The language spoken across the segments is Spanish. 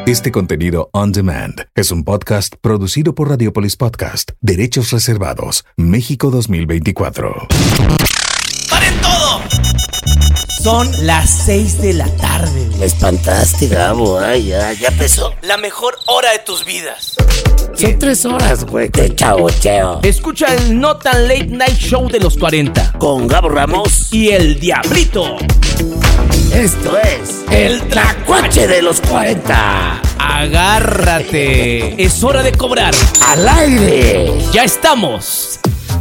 Este contenido on demand es un podcast producido por Radiopolis Podcast. Derechos reservados. México 2024. ¡Paren todo! Son las 6 de la tarde. Me espantaste, Gabo. Ay, ya empezó. La mejor hora de tus vidas. Son 3 horas, güey. Te chaboteo. Escucha el No Tan Late Night Show de los 40. Con Gabo Ramos y el Diablito. Esto es el Tlacuache de los 40. Agárrate. Es hora de cobrar. ¡Al aire! ¡Ya estamos!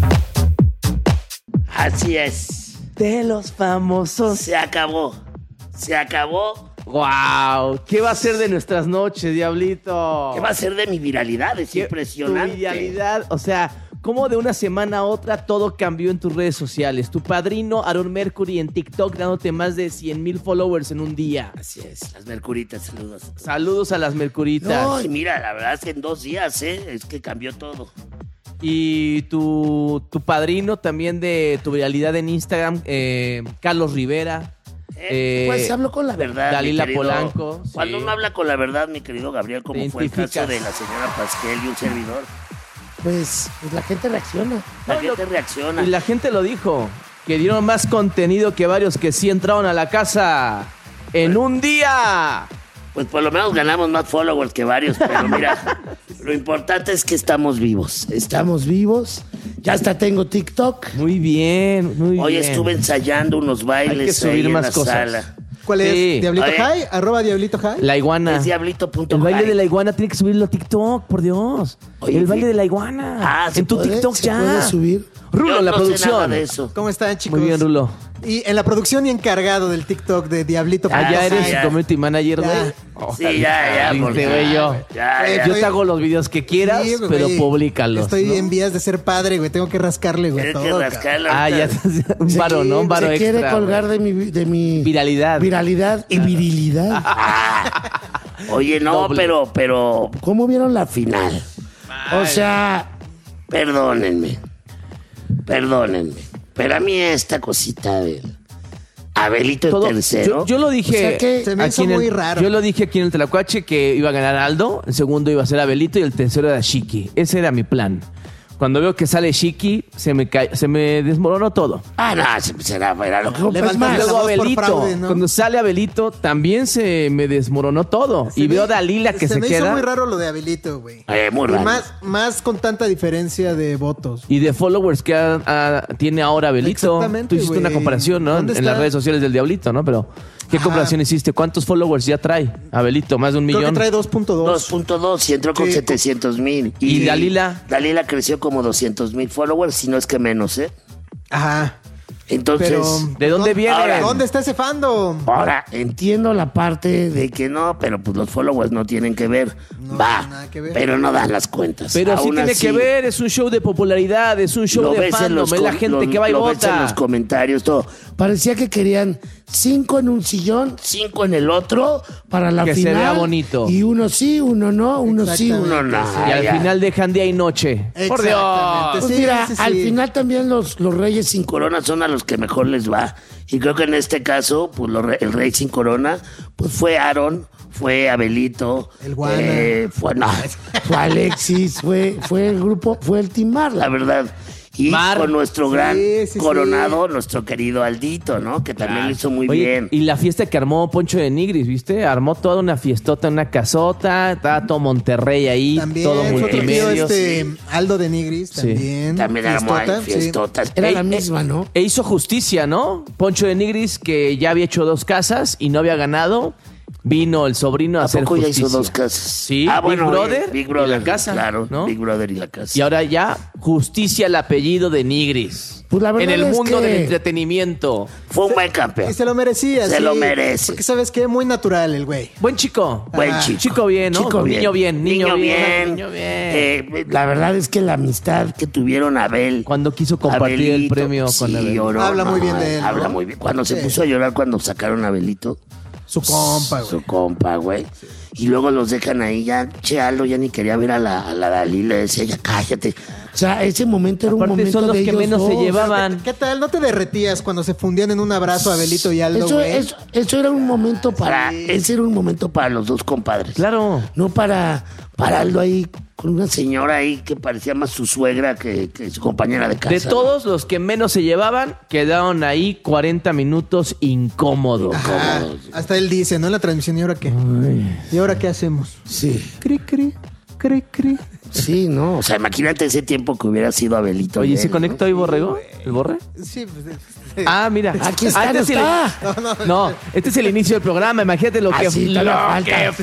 Así es. De los famosos. Se acabó. Se acabó. ¡Wow! ¿Qué va a ser de nuestras noches, Diablito? ¿Qué va a ser de mi viralidad? Es impresionante. Tu viralidad, o sea, cómo de una semana a otra todo cambió en tus redes sociales. Tu padrino, Aaron Mercury, en TikTok dándote más de 100,000 followers en un día. Así es, las Mercuritas, saludos. Saludos a las Mercuritas. No, y mira, la verdad es que en 2 días, es que cambió todo. Y tu padrino también de tu viralidad en Instagram, Carlos Rivera. Pues hablo con la verdad, Dalila mi querido. Polanco. Cuando sí. uno habla con la verdad, mi querido Gabriel, como fue el caso de la señora Pasquel y un servidor, pues la gente reacciona. Y la gente lo dijo, que dieron más contenido que varios que sí entraron a la casa en un día. Pues por lo menos ganamos más followers que varios, pero mira, lo importante es que estamos vivos. Estamos vivos. Ya hasta tengo TikTok. Muy bien, muy bien. Hoy estuve ensayando unos bailes. Hay que subir ahí más en la cosas. sala. ¿Cuál es? Sí. ¿Diablito Oye. High? ¿@Diablito High? La iguana. Es diablito.high. El baile de la iguana tiene que subirlo a TikTok, por Dios. Oye, el baile sí. de la iguana. ¿se en tu puede? TikTok ¿Se ya. puede subir? Rulo, Yo la no sé producción. nada de eso. ¿Cómo están, chicos? Muy bien, Rulo. Y en la producción y encargado del TikTok de Diablito. Ya eres ya. community manager, Ya. güey. Sí, ya, Viste, porque- güey, yo. Ya. Yo te hago los videos que quieras, Sí, güey, pero públicalos. Estoy ¿no? en vías de ser padre, güey. Tengo que rascarle, güey. Tienes todo, que cabrón. rascarlo. Ah, ya. Un varo, ¿no? Un varo se extra. quiere colgar de mi Viralidad. viralidad y virilidad. Oye, no, Doble. pero ¿Cómo vieron la final? o sea, perdónenme. Pero a mí esta cosita de Abelito Todo- el tercero. yo lo dije. O sea que se me hizo aquí en muy el- raro. Yo lo dije aquí en el Tlacuache que iba a ganar Aldo, el segundo iba a ser Abelito y el tercero era Shiki. Ese era mi plan. Cuando veo que sale Shiki, se me desmoronó todo. No, era lo que Levantaste más. la Luego voz por Abelito, fraude, ¿no? cuando sale Abelito, también se me desmoronó todo. Y veo a Dalila que se me queda. hizo muy raro lo de Abelito, güey. Muy Y raro. más con tanta diferencia de votos. Y de followers que tiene ahora Abelito. Exactamente, Tú hiciste güey. una comparación, ¿no? En ¿Dónde las está? redes sociales del Diablito, ¿no? Pero, ¿qué Ajá. comparación hiciste? ¿Cuántos followers ya trae Abelito? ¿Más de 1 Creo millón? que trae 2.2. 2.2 y entró con Sí. 700,000. ¿Y Dalila? Dalila creció como 200,000 followers, si no es que menos, ¿eh? Ajá. Entonces, Pero, ¿De dónde viene? ahora, ¿dónde está ese fandom? ahora entiendo la parte de que no, pero pues los followers no tienen que ver. No, Va, nada que ver. pero no dan las cuentas. Pero sí Aún tiene así, que ver, es un show de popularidad, es un show lo de ves en fandom, los es la com- gente lo- que va y lo ves en los vota. comentarios, todo. Parecía que querían 5 en un sillón, 5 en el otro. para la Que se final. vea bonito. Y uno sí, uno no, uno sí, uno Uno no. Y al ya. final dejan día y noche. Por Dios. Exactamente. Pues Sí, mira, sí, sí. al final también los reyes sin Corona son a los que mejor les va. Y creo que en este caso, pues el rey sin corona, pues fue Aaron, fue Abelito. El Guana. Fue Alexis, fue el grupo, fue el Team Marla. la verdad. Y Mar. con nuestro Sí, gran sí, coronado, nuestro querido Aldito, ¿no? Que también lo hizo muy Oye, bien. y la fiesta que armó Poncho de Nigris, ¿viste? Armó toda una fiestota, una casota, estaba todo Monterrey ahí, También, todo su otro tío, multimedios. Aldo de Nigris, Sí. también. También armó ahí Fiestota, sí. fiestotas. Era Ey, la misma, ¿no? E hizo justicia, ¿no? Poncho de Nigris, que ya había hecho 2 casas y no había ganado, vino el sobrino a ¿A hacer poco ya justicia. hizo 2 casas? Sí, Big Brother Big Brother y y la casa, Claro, ¿no? Big Brother y la casa. Y ahora ya, justicia al apellido de Nigris. Pues la verdad en el es mundo que- del entretenimiento. Fue un buen campeón. Y se lo merecía, Se sí. lo merece. Porque, ¿sabes qué? Muy natural el güey. Buen chico. Buen Ah, chico. Chico bien, ¿no? Chico bien. Niño bien, niño bien. bien. Niño bien. La verdad es que la amistad que tuvieron Abel. Cuando quiso compartir el Abelito, premio con sí, Abel. lloró, Habla muy bien de él, Habla ¿no? muy bien. Cuando se Sí. puso a llorar cuando sacaron a Abelito. Su compa, güey. Su compa, güey. Y luego los dejan ahí, ya, che, Aldo ya ni quería ver a la Dalila, le decía, ya cállate. O sea, ese momento era un Aparte momento son los de que ellos menos se dos. llevaban. ¿Qué tal? ¿No te derretías cuando se fundían en un abrazo Abelito y Aldo, güey? Eso era un momento para... Ese era un momento para los dos compadres. Claro. No para Aldo ahí con una señora ahí que parecía más su suegra que su compañera de casa. De todos los que menos se llevaban, quedaron ahí 40 minutos incómodos. Ajá. Hasta él dice, ¿no? En la transmisión, ¿y ahora qué? ¿Y ahora qué hacemos? Sí. Cri, cri, cri, cri. Sí, no. O sea, imagínate ese tiempo que hubiera sido Abelito. Oye, y ¿se él, conecta ¿no? hoy Borrego? ¿El Borre? Sí, pues... Ah, mira. Aquí está, este no es el- está. No, este es el inicio del programa. Imagínate lo que Así todavía falta.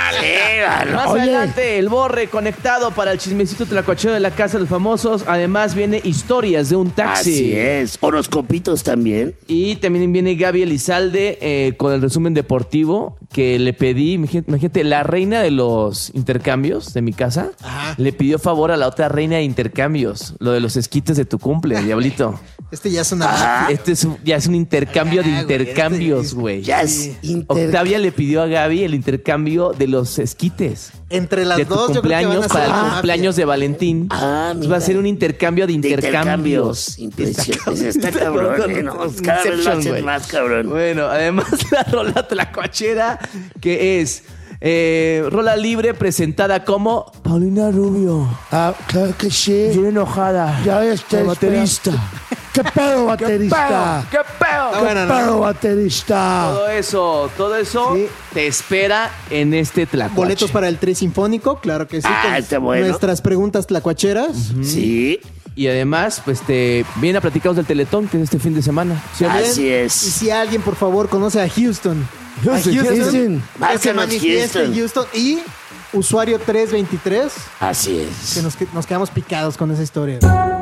Más Oye, adelante, el Borre conectado para el chismecito tlacuachero de la Casa de los Famosos. Además, viene historias de un taxi. así es. Horoscopitos también. Y también viene Gaby Elizalde con el resumen deportivo que le pedí. Imagínate, la reina de los intercambios de mi casa le pidió favor a la otra reina de intercambios. Lo de los esquites de tu cumple, diablito. Este ya es una... Ya es un intercambio de güey, intercambios, güey. Ya es Octavia le pidió a Gaby el intercambio de los esquites. Entre las De tu dos, yo creo que van cumpleaños a para ser el una cumpleaños de Valentín. Entonces va a ser un intercambio de intercambios. Impresionante. Está cabrón, ¿no? Cada vez lo Inception, hacen güey. más cabrón. Bueno, además la rola tlacuachera que es rola libre presentada como Paulina Rubio. Ah, claro que sí. Bien enojada. Ya está. El baterista. ¿Qué pedo, baterista? ¿Qué pedo? ¿Qué bueno, pedo, baterista? Todo eso Sí. te espera en este tlacuache. Boletos para el Tri Sinfónico, claro que sí. con está bueno. Nuestras preguntas tlacuacheras. Sí, Y además, pues te viene a platicarnos del Teletón, que es este fin de semana. ¿Sí o no? así Y es. si alguien, por favor, conoce a Houston. A Houston. que se Márcanos, manifieste en Houston. Y usuario 323, Así es. que nos quedamos picados con esa historia.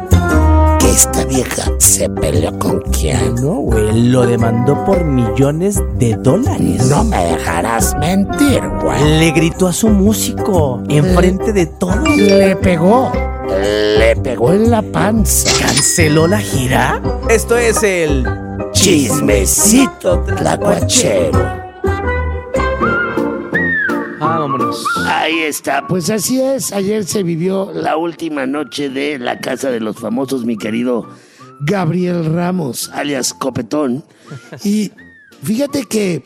Que esta vieja se peleó con quién. No, güey, lo demandó por millones de dólares. No me dejarás mentir, güey. Le gritó a su músico enfrente de todos. Le pegó. Le pegó en la panza. ¿Canceló la gira? Esto es el Chismecito tlacuachero. Vámonos. Ahí está. Pues así es. Ayer se vivió la última noche de la Casa de los Famosos, mi querido Gabriel Ramos, alias Copetón. Y fíjate que,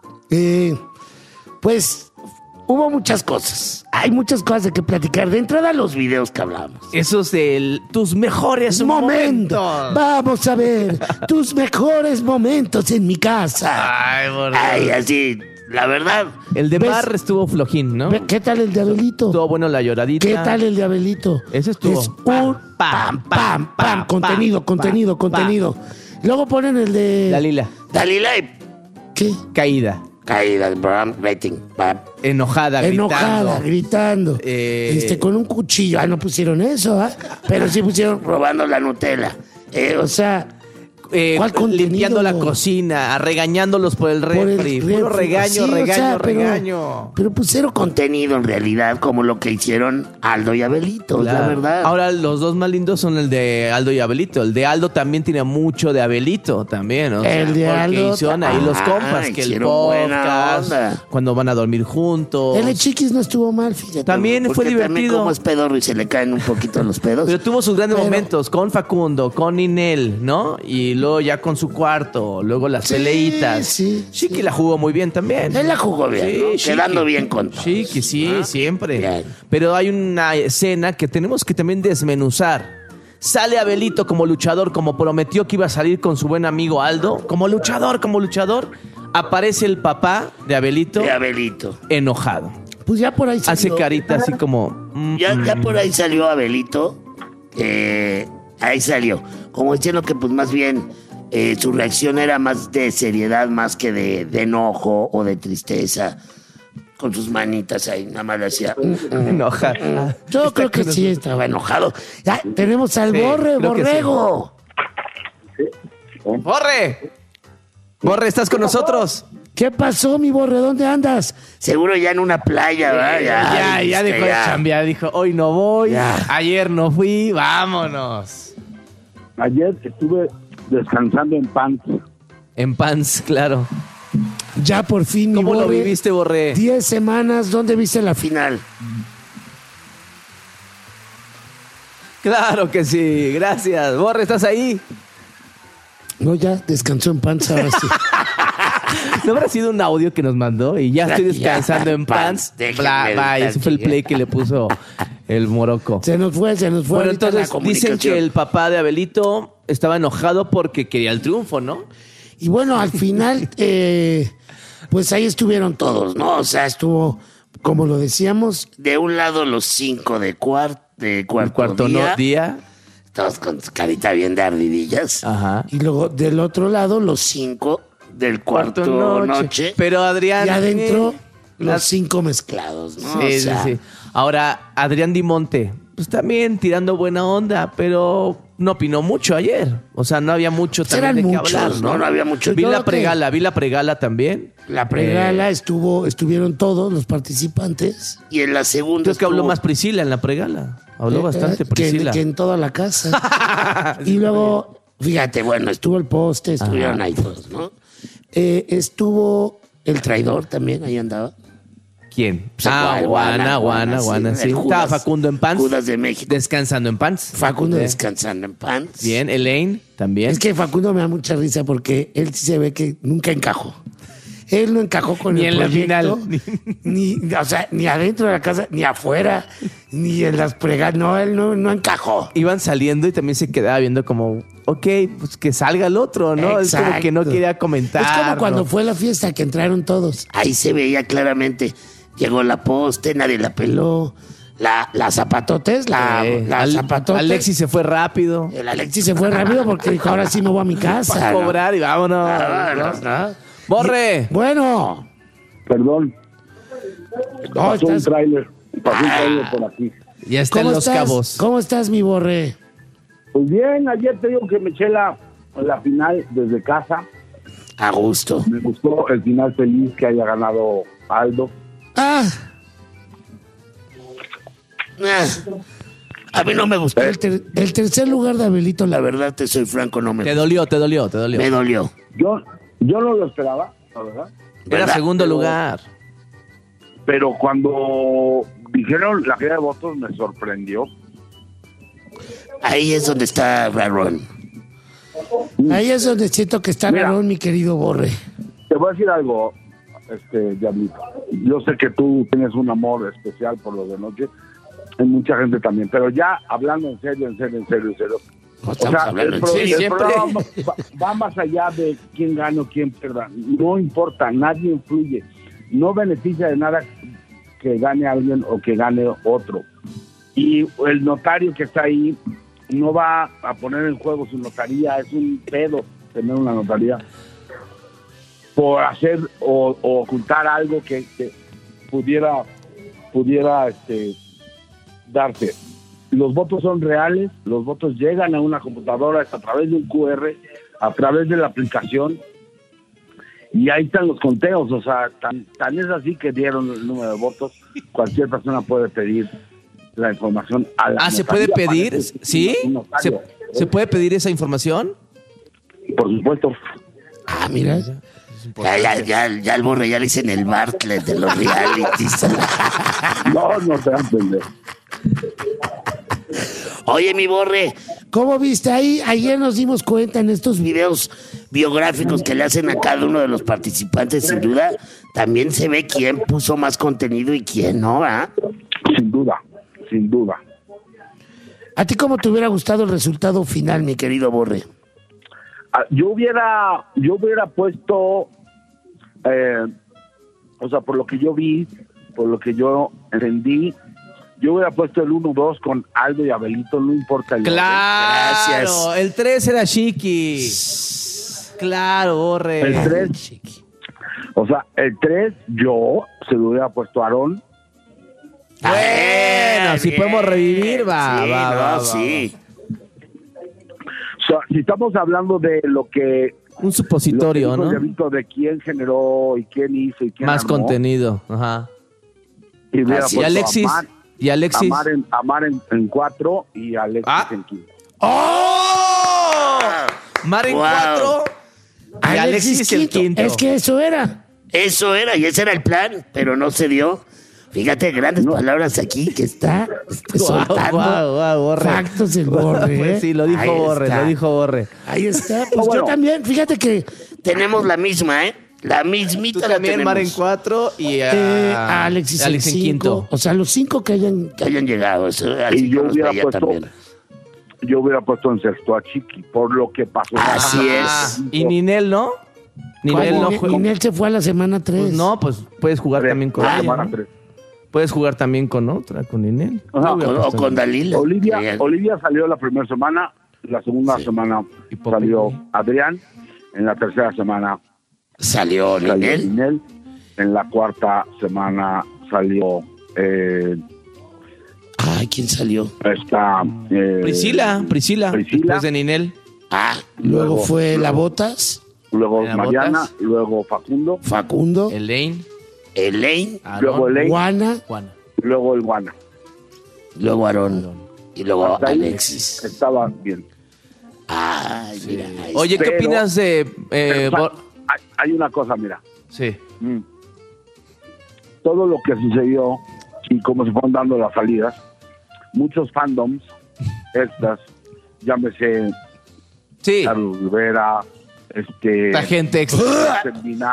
pues, hubo muchas cosas. Hay muchas cosas de que platicar. De entrada, los videos que hablamos. Esos de tus mejores momentos. Vamos a ver tus mejores momentos en mi casa. Ay, por Ay, así, la verdad. El de ¿ves? Mar estuvo flojín, ¿no? ¿Qué tal el de Abelito? Estuvo bueno la lloradita. ¿Qué tal el de Abelito? Ese estuvo. Es un pam, pam. Contenido. Luego ponen el de... Dalila, Dalila y... ¿Qué? caída, Caída del programa, rating. enojada, Gritando. Con un cuchillo. Ah, no pusieron eso, ¿ah? Pero sí pusieron robando la Nutella. O sea... ¿Cuál contenido? limpiando la cocina, regañándolos por el refri. Puro regaño, Sí, regaño. Pero pues cero contenido en realidad, como lo que hicieron Aldo y Abelito, la Claro. verdad. Ahora los dos más lindos son el de Aldo y Abelito. El de Aldo también tiene mucho de Abelito también. O sea, El de porque Aldo, hicieron ahí los compas, que el hicieron buena podcast, onda. cuando van a dormir juntos. El de Chiquis no estuvo mal, fíjate. También fue Porque También divertido. como es pedorro y se le caen un poquito los pedos. Pero tuvo sus grandes Pero- momentos con Facundo, con Ninel, ¿no? Y luego ya con su cuarto, luego las Sí, peleitas. sí, Chiqui sí. la jugó muy bien también. Él la jugó bien, ¿no? Chiqui. Quedando bien con todos. Chiqui, sí, ¿no? siempre. Bien. Pero hay una escena que tenemos que también desmenuzar. Sale Abelito como luchador, como prometió que iba a salir con su buen amigo Aldo. Como luchador. Aparece el papá de Abelito De Abelito. enojado. Pues ya por ahí salió. Hace carita así como... Ya por ahí salió Abelito. Ahí salió. Como diciendo que pues más bien su reacción era más de seriedad, más que de enojo o de tristeza. Con sus manitas ahí, nada más le hacía... enojado. Yo creo que sí estaba enojado. Ya, tenemos al Sí, Borre, creo que Borrego. Borre, ¿estás con nosotros? ¿Qué pasó, mi Borre? ¿Dónde andas? Seguro ya en una playa, ¿verdad? Ya dijiste, dejó de chambear. Dijo, hoy no voy, Ya. ayer no fui, vámonos. Ayer estuve descansando en pants. En pants, claro. Ya por fin, mi ¿Cómo lo Borre. viviste, Borre? 10 semanas, ¿dónde viste la final? Claro que sí, gracias. Borre, ¿estás ahí? No, ya descansó en pants ahora sí. ¿No habrá sido un audio que nos mandó? Y ya estoy descansando en pants. Vaya, ese fue el play que le puso el moroco. Se nos fue. Bueno, entonces dicen que el papá de Abelito estaba enojado porque quería el triunfo, ¿no? Y bueno, al final, pues ahí estuvieron todos, ¿no? O sea, estuvo, como lo decíamos, De un lado los 5 de cuarto día. Todos con su carita bien de ardidillas. Ajá. y luego del otro lado los 5 del cuarto noche. Pero Adrián... y adentro los 5 mezclados, ¿no? Sí, O sea, sí. Ahora, Adrián Dimonte, pues también tirando buena onda, pero no opinó mucho ayer. O sea, no había mucho también de qué muchos, hablar, ¿no? no había mucho. Vi Yo la creo que- pregala también. La pregala estuvieron todos los participantes. Y en la segunda. Creo que habló estuvo- más Priscila en la pregala. Habló bastante Priscila. Que en toda la casa. Y luego, fíjate, bueno, estuvo el poste, estuvieron ahí todos, ¿no? Estuvo el traidor también, ahí andaba. ¿Quién? Pues, Guana, sí. el Estaba Judas- Facundo en pants. Judas de México. Descansando en pants. Facundo descansando en pants. Bien, Elaine también. Es que Facundo me da mucha risa porque él sí se ve que nunca encajó. Él no encajó con Ni el en la proyecto, final. o sea, ni adentro de la casa, ni afuera, ni en las pregas. No, él no encajó. Iban saliendo y también se quedaba viendo como, ok, pues que salga el otro, ¿no? Es como que no Exacto. quería comentar. Es como cuando ¿no? fue la fiesta que entraron todos. Ahí se veía claramente. Llegó la poste, nadie la peló. La zapatotes, la zapatotes. Alexis se fue rápido El Alexis se fue rápido porque dijo, ahora sí me voy a mi casa. para ¿no? cobrar y vámonos. Borre. Bueno, Perdón, no, pasó un estás- tráiler por aquí. Ya está en ¿cómo Los estás? Cabos. ¿Cómo estás, mi Borre? Pues bien, ayer te digo que me eché la final desde casa. A gusto. Me gustó el final feliz que haya ganado Aldo. Ah, A mí no me gustó. el tercer lugar de Abelito, La verdad, te soy franco, no me Te dolió. Me dolió. Yo no lo esperaba, la verdad. Era ¿verdad? segundo lugar. Pero cuando dijeron la cantidad de votos me sorprendió. Ahí es donde está Aaron. Ahí es donde siento que está Mira. Garón, mi querido Borre. Te voy a decir algo, Diablito. Yo sé que tú tienes un amor especial por los de noche. Hay mucha gente también. Pero ya hablando en serio. No estamos hablando en serio. el siempre. programa va más allá de quién gana o quién pierda. No importa, nadie influye. No beneficia de nada que gane alguien o que gane otro. Y el notario que está ahí no va a poner en juego su notaría. Es un pedo tener una notaría por hacer o ocultar algo que pudiera darse. Los votos son reales, los votos llegan a una computadora a través de un QR, a través de la aplicación, y ahí están los conteos. O sea, tan es así que dieron el número de votos. Cualquier persona puede pedir la información a la ¿se puede notaría, pedir? parece ¿Sí? un notario. ¿Se puede pedir esa información? Por supuesto. Ah, mira. Ya el Borre ya le dicen el Bartlett de los realities. No te van a entender. Oye, mi Borre, ¿Cómo viste ahí? Ayer nos dimos cuenta en estos videos. videos biográficos que le hacen a cada uno de los participantes, sin duda, también se ve quién puso más contenido y quién no, ¿ah? Sin duda. ¿A ti cómo te hubiera gustado el resultado final, mi querido? Querido Borre. Yo hubiera puesto, o sea, por lo que yo vi, por lo que yo entendí, yo hubiera puesto el 1-2 con Aldo y Abelito, no importa el Claro, Gracias. el 3 era Chiqui. Claro, Borre. orden. El 3, o sea, el 3 yo se lo hubiera puesto a Aarón. Bueno, si podemos revivir, va, Sí, va, no, va, va, sí. O sea, si estamos hablando de lo que... Un supositorio, lo que dijo ¿no? Diablito, de quién generó y quién hizo y quién Más armó, contenido. Ajá. y hubiera Así, Y puesto Alexis. a Mar, Y Alexis. Amar en 4 y Alexis Ah. en 5. ¡Oh! Mar en Wow. 4. Y Alexis el quinto. Es que eso era. Eso era, y ese era el plan, pero no se dio. Fíjate, grandes palabras aquí que está soltando Borre. factos el Borre. Pues sí, lo dijo Ahí Borre, está. lo dijo Borre. Ahí está. Pues yo también, fíjate que tenemos la misma, ¿eh? La mismita Tú la también, tenemos. Mar en 4 y A Alexis en en 5. quinto. O sea, los 5 que hayan llegado. Eso, Y así yo los hubiera veía puesto- también. Yo hubiera puesto en sexto a Chiqui por lo que pasó. Así es. Y Ninel, ¿no? Ninel no juega. Ninel se fue a la semana 3. Pues no, pues puedes jugar también con ella, semana ¿no? 3. Puedes jugar también con otra, con Ninel. Ajá, Yo hubiera O puesto con a- Dalila. Olivia salió la primera semana, la segunda semana Y Poppy. salió Adrián, en la tercera semana Salió salió Ninel. Ninel, en la cuarta semana salió Ay, ¿quién salió? esta Priscila, después de Ninel. Luego Luego- fue La Botas, luego ¿Era Mariana, Botas? luego Facundo, Facundo, Elaine, Elaine, luego Aaron, Elaine, Juana, Juana. luego el Guana. luego Aarón y luego Hasta ahí Alexis. estaba bien. Ay, mira. ahí Oye, ¿qué Pero- opinas de... Pero, hay una cosa, mira. Sí. Todo lo que sucedió y cómo se fueron dando las salidas, muchos fandoms, llámese Sí, Carlos Rivera, la gente extra.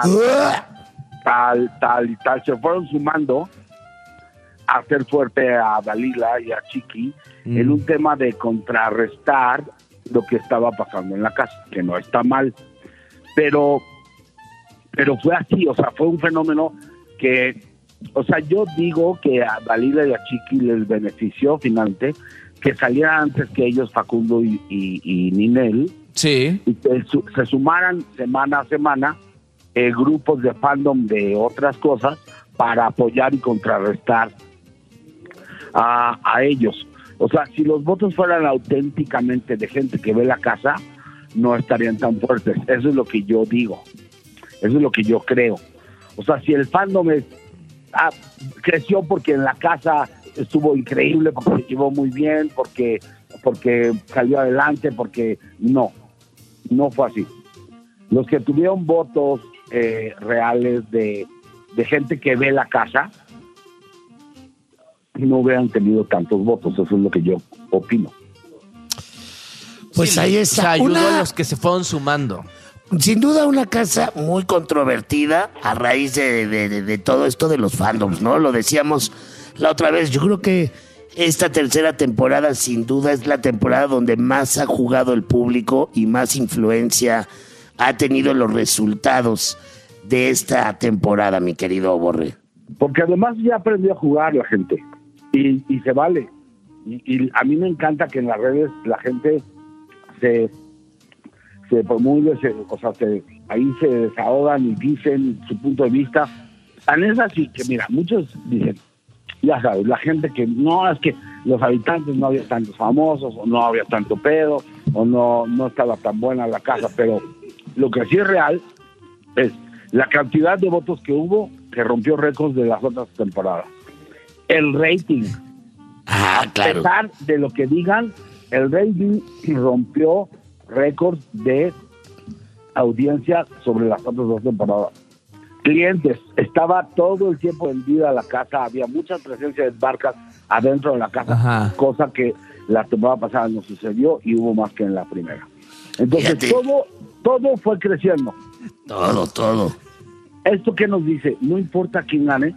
tal y tal, se fueron sumando a hacer fuerte a Dalila y a Chiqui en un tema de contrarrestar lo que estaba pasando en la casa, que no está mal, pero fue así, o sea, fue un fenómeno que, o sea, yo digo que a Dalila y a Chiqui les benefició finalmente que salieran antes que ellos Facundo y Ninel, Sí. y que se sumaran semana a semana grupos de fandom de otras cosas para apoyar y contrarrestar a ellos. O sea, si los votos fueran auténticamente de gente que ve la casa, no estarían tan fuertes. Eso es lo que yo digo. Eso es lo que yo creo. O sea, si el fandom creció porque en la casa estuvo increíble, porque se llevó muy bien, porque salió adelante, porque no fue así. Los que tuvieron votos reales de gente que ve la casa no hubieran tenido tantos votos. Eso es lo que yo opino. Pues Sí, ahí o está. sea, ayudó Una- a los que se fueron sumando. Sin duda una casa muy controvertida a raíz de todo esto de los fandoms, ¿no? Lo decíamos la otra vez. Yo creo que esta tercera temporada sin duda es la temporada donde más ha jugado el público y más influencia ha tenido los resultados de esta temporada, mi querido Borre. Porque además ya aprendió a jugar la gente y se vale. Y a mí me encanta que en las redes la gente se promulgue, ahí se desahogan y dicen su punto de vista. Tan es así que, mira, muchos dicen, ya sabes, la gente que no, es que los habitantes no había tantos famosos, o no había tanto pedo, o no estaba tan buena la casa, pero lo que sí es real es la cantidad de votos que hubo, que rompió récords de las otras temporadas. El rating, Ah, a claro. pesar de lo que digan, el rating rompió récords de audiencia sobre las otras dos temporadas. Clientes, estaba todo el tiempo vendida la casa, había mucha presencia de barcas adentro de la casa, Ajá. cosa que la temporada pasada no sucedió y hubo más que en la primera. Entonces Fíjate. todo fue creciendo. Todo. ¿Esto qué nos dice? No importa quién gane,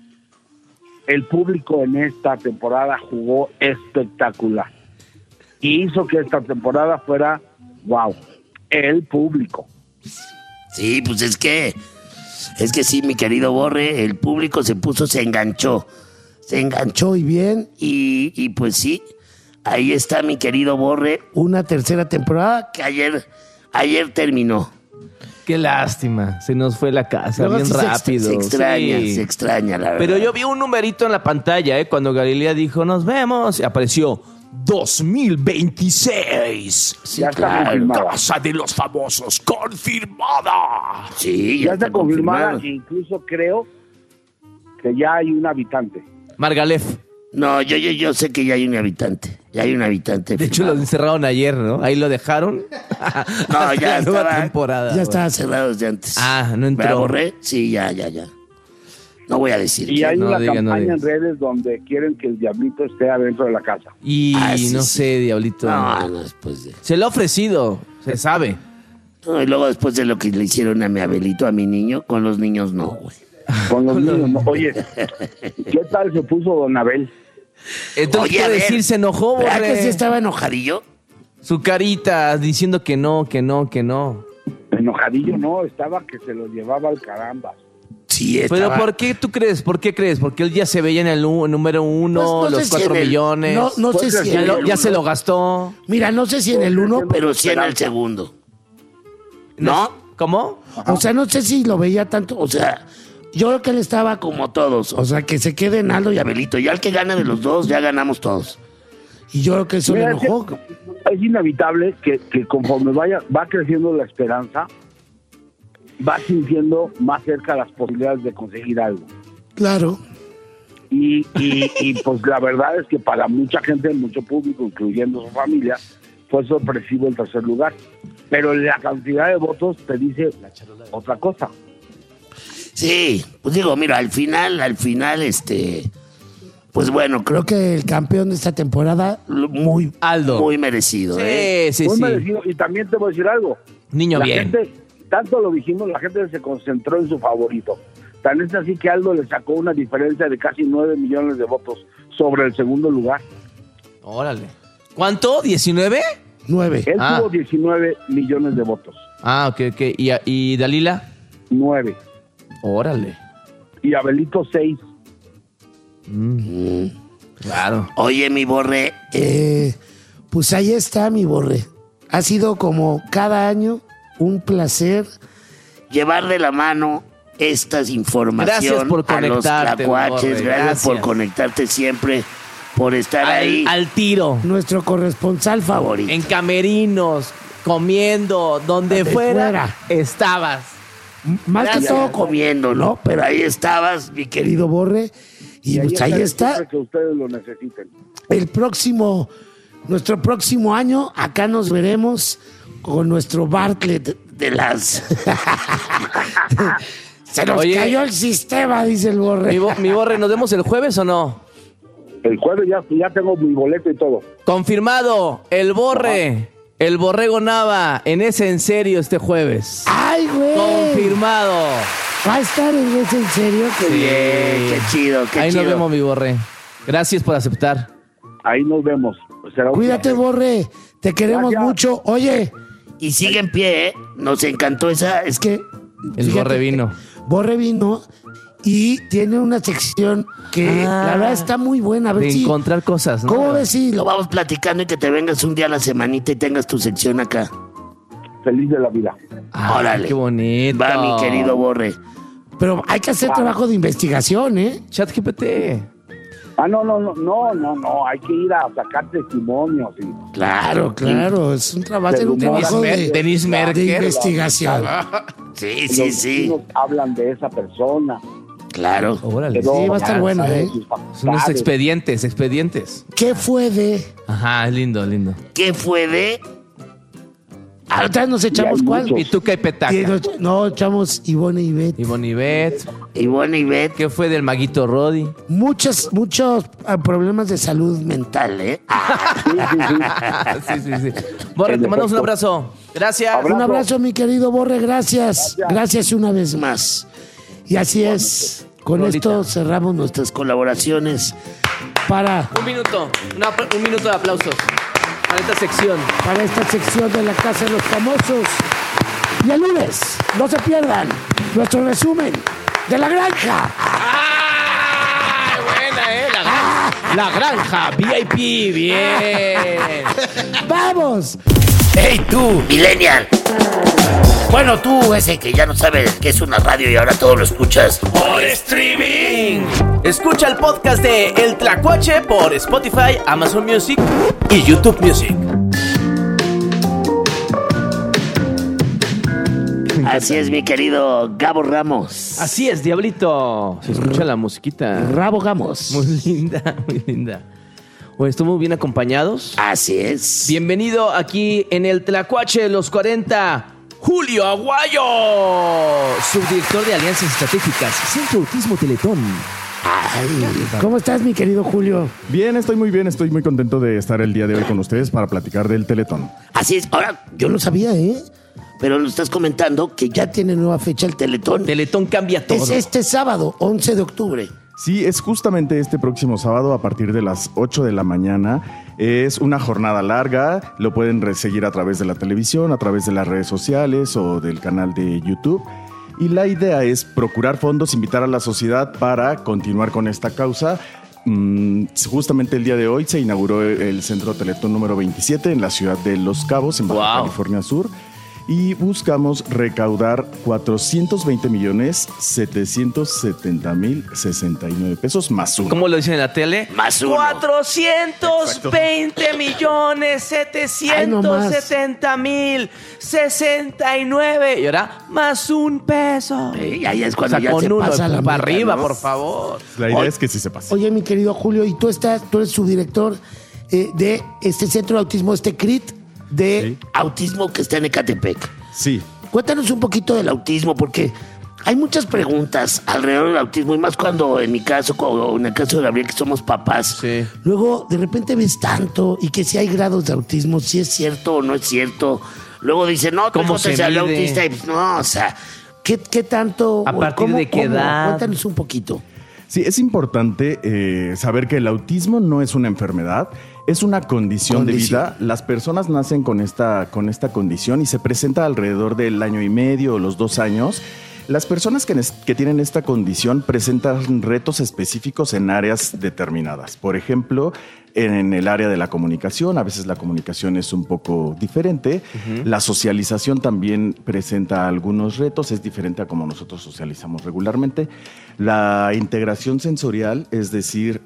el público en esta temporada jugó espectacular y hizo que esta temporada fuera wow, el público. Sí, pues es que sí, mi querido Borre, el público se enganchó y bien, y pues sí, ahí está mi querido Borre, una tercera temporada que ayer terminó. Qué lástima, se nos fue la casa Luego bien sí rápido. se extraña, la verdad. Pero yo vi un numerito en la pantalla, cuando Galilea dijo, nos vemos, y apareció 2026. Sí, Ya está claro. confirmada. Casa de los famosos, confirmada. Sí, Ya está confirmada confirmado. e incluso creo que ya hay un habitante. Margalef. No, yo sé que ya hay un habitante. De hecho, lo encerraron ayer, ¿no? Ahí lo dejaron. No, Hasta ya la nueva estaba- temporada. Ya güey. estaba cerrado desde antes. Ah, no entró. ¿Me aborré? Sí, ya. No voy a decir. Y hay No una digas, no campaña digas. en redes donde quieren que el diablito esté adentro de la casa. Y Sí, no sí. sé, Diablito. No, después de... Se le ha ofrecido, se sabe. No, y luego después de lo que le hicieron a mi Abelito, a mi niño, con los niños no, güey. Con los niños, ¿no? Oye, ¿qué tal se puso Don Abel? Entonces, Oye, a quiere ver, decir, se enojó, ¿verdad Borre. que sí estaba enojadillo? Su carita diciendo que no, que no, que no. Enojadillo no, estaba que se lo llevaba al caramba. Sí, Pero estaba... ¿por qué tú crees? ¿Por qué crees? Porque él ya se veía en el número 1, Pues, no sé los si 4 en el- millones. No sé Pues, si ya, en el ya se uno. lo gastó. Mira, no sé si en el 1, pero sí en el Esperanza. segundo. ¿No? ¿Cómo? O sea, no sé si lo veía tanto. O sea, yo creo que él estaba como todos. O sea, que se quede Naldo y Abelito. Ya el que gana de los dos, ya ganamos todos. Y yo creo que eso Mira, le enojó. Es inevitable que conforme va creciendo la esperanza, va sintiendo más cerca las posibilidades de conseguir algo. Claro. Y pues la verdad es que para mucha gente, mucho público, incluyendo su familia, fue sorpresivo el tercer lugar. Pero la cantidad de votos te dice otra cosa. Sí, pues digo, mira, al final, pues bueno, creo que el campeón de esta temporada, muy, Aldo. muy merecido. ¿eh? Sí, sí, Muy sí. merecido. Y también te voy a decir algo. Niño La bien. gente, tanto lo dijimos, la gente se concentró en su favorito. Tan es así que Aldo le sacó una diferencia de casi 9 millones de votos sobre el segundo lugar. Órale. ¿Cuánto? ¿19? 9. Él Ah. tuvo 19 millones de votos. Ah, ok. ¿Y Dalila? 9. Órale. Y Abelito 6. Claro. Oye, mi Borre, pues ahí está, mi Borre. Ha sido como cada año un placer llevar de la mano estas informaciones Gracias por a los conectarte, tlacuaches. Borre, Gracias por gracias. conectarte siempre, por estar ahí. Al tiro. Nuestro corresponsal favorito. En camerinos, comiendo, donde fuera, estabas. Más que Gracias. todo comiendo, ¿no? Pero ahí estabas, mi querido Borre. Y pues ahí está. Siempre que ustedes lo necesiten. Nuestro próximo año, acá nos veremos con nuestro Bartlett de las... Se nos Oye. cayó el sistema, dice el Borre. Mi Borre, ¿nos vemos el jueves o no? El jueves ya tengo mi boleto y todo. Confirmado, el Borre, el Borrego Nava, en ese en serio este jueves. ¡Ay, güey! Confirmado. ¿Va a estar en ese en serio? Qué bien, qué chido, qué Ahí chido. nos vemos, mi Borre. Gracias por aceptar. Ahí nos vemos. Será un Cuídate, placer. Borre. Te queremos Gracias. mucho. Oye. Y sigue en pie, ¿eh? Nos encantó esa. Es que. El fíjate Borre vino. que Borre vino y tiene una sección que la verdad está muy buena. A ver De si. encontrar cosas, ¿no? ¿Cómo ves si lo vamos platicando y que te vengas un día a la semanita y tengas tu sección acá? Feliz de la vida. Ay, Órale. qué bonito. Va, mi querido Borre. Pero hay que hacer trabajo de investigación, ¿eh? ChatGPT. No. Hay que ir a sacar testimonios. Y... Claro. Es un trabajo, Del un humor. trabajo de, Denise Merker. de investigación. Sí, los sí. vecinos hablan de esa persona. Claro. Órale. Sí, va a estar bueno, ¿eh? Son unos expedientes. ¿Qué fue de? Ajá, es lindo. ¿Qué fue de? Ahorita nos echamos Y hay cuál. muchos. Y tú que petaca. No, echamos Ivonne y Bet. Ivonne Ivette. Ivonne y Bet. ¿Qué fue del maguito Roddy? Muchos problemas de salud mental, ¿eh? Sí. Borre, te mandamos un abrazo. Gracias. Un abrazo, mi querido Borre, gracias. Gracias una vez más. Y así es. Con Rolita. esto cerramos nuestras colaboraciones para Un minuto. Un minuto de aplausos para esta sección. esta sección de la Casa de los Famosos. Y el lunes, no se pierdan nuestro resumen de La Granja. ¡Ah! Buena, La Granja, VIP, bien. ¡Vamos! ¡Hey tú, millennial! Bueno, tú ese que ya no sabe qué es una radio y ahora todo lo escuchas por streaming. Escucha el podcast de El Tlacuache por Spotify, Amazon Music y YouTube Music. Así es, mi querido Gabo Ramos. Así es, Diablito. Se escucha la musiquita. Rabo Gamos. Muy linda. Bueno, estamos muy bien acompañados. Así es. Bienvenido aquí en el Tlacuache de los 40 Julio Aguayo, subdirector de Alianzas Estratégicas, Centro Autismo Teletón. Ay, ¿cómo estás, mi querido Julio? Bien, estoy muy contento de estar el día de hoy con ustedes para platicar del Teletón. Así es. Ahora, yo no sabía, pero nos estás comentando que ya tiene nueva fecha el Teletón. Teletón cambia todo. Es este sábado, 11 de octubre. Sí, es justamente este próximo sábado a partir de las 8 de la mañana. Es una jornada larga, lo pueden seguir a través de la televisión, a través de las redes sociales o del canal de YouTube. Y la idea es procurar fondos, invitar a la sociedad para continuar con esta causa. Justamente el día de hoy se inauguró el Centro Teletón número 27 en la ciudad de Los Cabos, en Baja California Sur. Y buscamos recaudar 420,770,069 pesos más uno. ¿Cómo lo dicen en la tele? Más uno. 420,770,069. Y ahora, más un peso. Y ahí es cuando O sea, ya con se uno pasa la para meta, arriba, ¿no? por favor. La idea es que sí se pase. Oye, mi querido Julio, y tú eres subdirector de este Centro de Autismo, este CRIT, de autismo que está en Ecatepec. Sí. Cuéntanos un poquito del autismo, porque hay muchas preguntas alrededor del autismo, y más cuando en mi caso, o en el caso de Gabriel, que somos papás. Sí. Luego, de repente ves tanto, y que si hay grados de autismo, si es cierto o no es cierto. Luego dicen, no, tu ¿Cómo hijo te se salió mide? autista. Y pues, no, o sea, ¿qué tanto? ¿A partir de qué edad? Cuéntanos un poquito. Sí, es importante saber que el autismo no es una enfermedad, es una condición de vida. Las personas nacen con esta condición y se presenta alrededor del año y medio o los 2 años. Las personas que tienen esta condición presentan retos específicos en áreas determinadas. Por ejemplo, en el área de la comunicación, a veces la comunicación es un poco diferente. La socialización también presenta algunos retos, es diferente a como nosotros socializamos regularmente. La integración sensorial, es decir,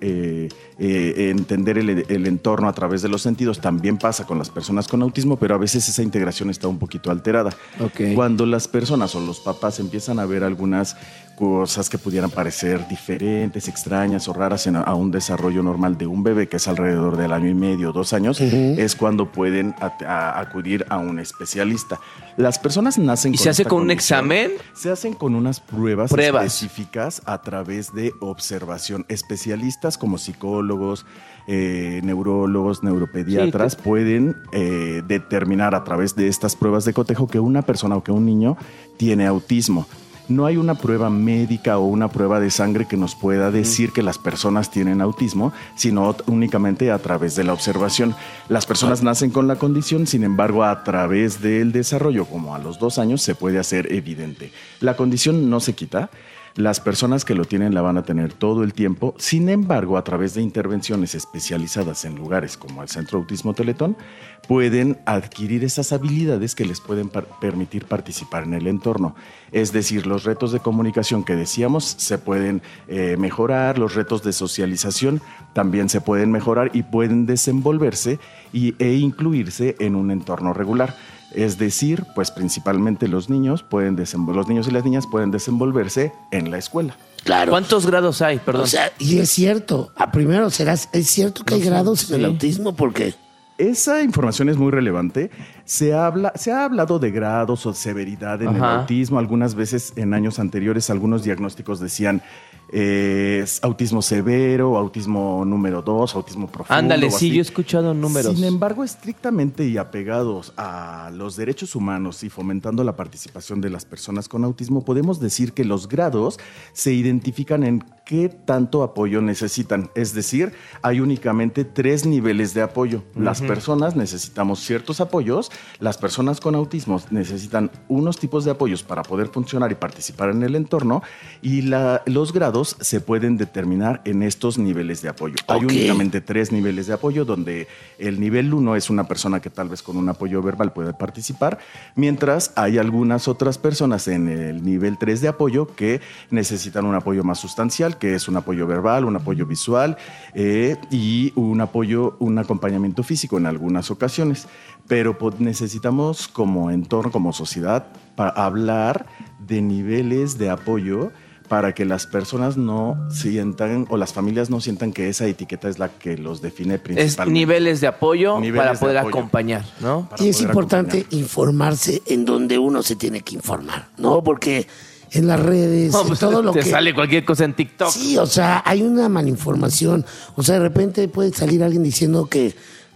entender el entorno a través de los sentidos, también pasa con las personas con autismo, pero a veces esa integración está un poquito alterada. Ok. Cuando las personas o los papás empiezan a ver algunas cosas que pudieran parecer diferentes, extrañas o raras a un desarrollo normal de un bebé, que es alrededor del año y medio, 2 años, es cuando pueden acudir a un especialista. Las personas nacen ¿Y con se hace esta con un condición. examen? Se hacen con unas pruebas específicas a través de observación. Especialistas como psicólogos, neurólogos, neuropediatras pueden determinar a través de estas pruebas de cotejo que una persona o que un niño tiene autismo. No hay una prueba médica o una prueba de sangre que nos pueda decir que las personas tienen autismo, sino únicamente a través de la observación. Las personas nacen con la condición, sin embargo, a través del desarrollo, como a los 2 años, se puede hacer evidente. La condición no se quita. Las personas que lo tienen la van a tener todo el tiempo. Sin embargo, a través de intervenciones especializadas en lugares como el Centro Autismo Teletón, pueden adquirir esas habilidades que les pueden permitir participar en el entorno. Es decir, los retos de comunicación que decíamos se pueden mejorar, los retos de socialización también se pueden mejorar y pueden desenvolverse e incluirse en un entorno regular. Es decir, pues principalmente los niños y las niñas pueden desenvolverse en la escuela. Claro. ¿Cuántos grados hay? Perdón. O sea, y es cierto, es cierto que hay grados en el autismo, porque esa información es muy relevante. Se ha hablado de grados o severidad en el autismo. Algunas veces en años anteriores algunos diagnósticos decían autismo severo, autismo número 2, autismo profundo. Ándale, sí, yo he escuchado números. Sin embargo, estrictamente y apegados a los derechos humanos y fomentando la participación de las personas con autismo, podemos decir que los grados se identifican en qué tanto apoyo necesitan. Es decir, hay únicamente 3 niveles de apoyo. Las personas necesitamos ciertos apoyos, las personas con autismo necesitan unos tipos de apoyos para poder funcionar y participar en el entorno, y los grados se pueden determinar en estos niveles de apoyo. Hay únicamente 3 niveles de apoyo, donde el nivel 1 es una persona que tal vez con un apoyo verbal puede participar, mientras hay algunas otras personas en el nivel 3 de apoyo que necesitan un apoyo más sustancial, que es un apoyo verbal, un apoyo visual y un acompañamiento físico en algunas ocasiones. Pero necesitamos como entorno, como sociedad, para hablar de niveles de apoyo para que las personas no sientan o las familias no sientan que esa etiqueta es la que los define principalmente. Es niveles de apoyo para poder acompañar, ¿no? Y es importante informarse en donde uno se tiene que informar, ¿no? Porque en las redes, pues todo lo te que sale cualquier cosa en TikTok. Sí, o sea, hay una malinformación. O sea, de repente puede salir alguien diciendo que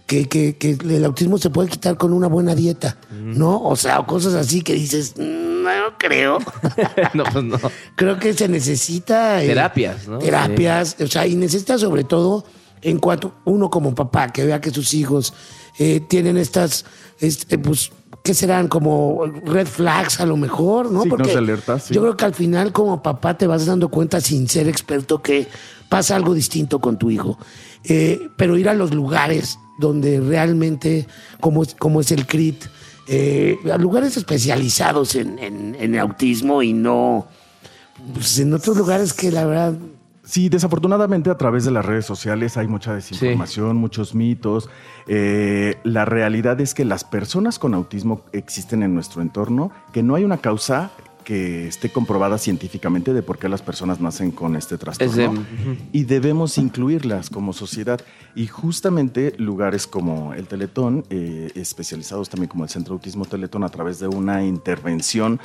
el autismo se puede quitar con una buena dieta, ¿no? O sea, cosas así que dices, no creo. No, pues no. Creo que se necesita... terapias, ¿no? Terapias, o sea, y necesita sobre todo en cuanto uno como papá que vea que sus hijos tienen estas, pues, ¿qué serán? Como red flags a lo mejor, ¿no? Signos Porque de alerta, sí. yo creo que al final como papá te vas dando cuenta sin ser experto que pasa algo distinto con tu hijo. Pero ir a los lugares donde realmente, como es el CRIT, a lugares especializados en autismo y no pues en otros lugares que la verdad... Sí, desafortunadamente a través de las redes sociales hay mucha desinformación, muchos mitos. La realidad es que las personas con autismo existen en nuestro entorno, que no hay una causa que esté comprobada científicamente de por qué las personas nacen con este trastorno y debemos incluirlas como sociedad. Y justamente lugares como el Teletón, especializados también como el Centro Autismo Teletón, a través de una intervención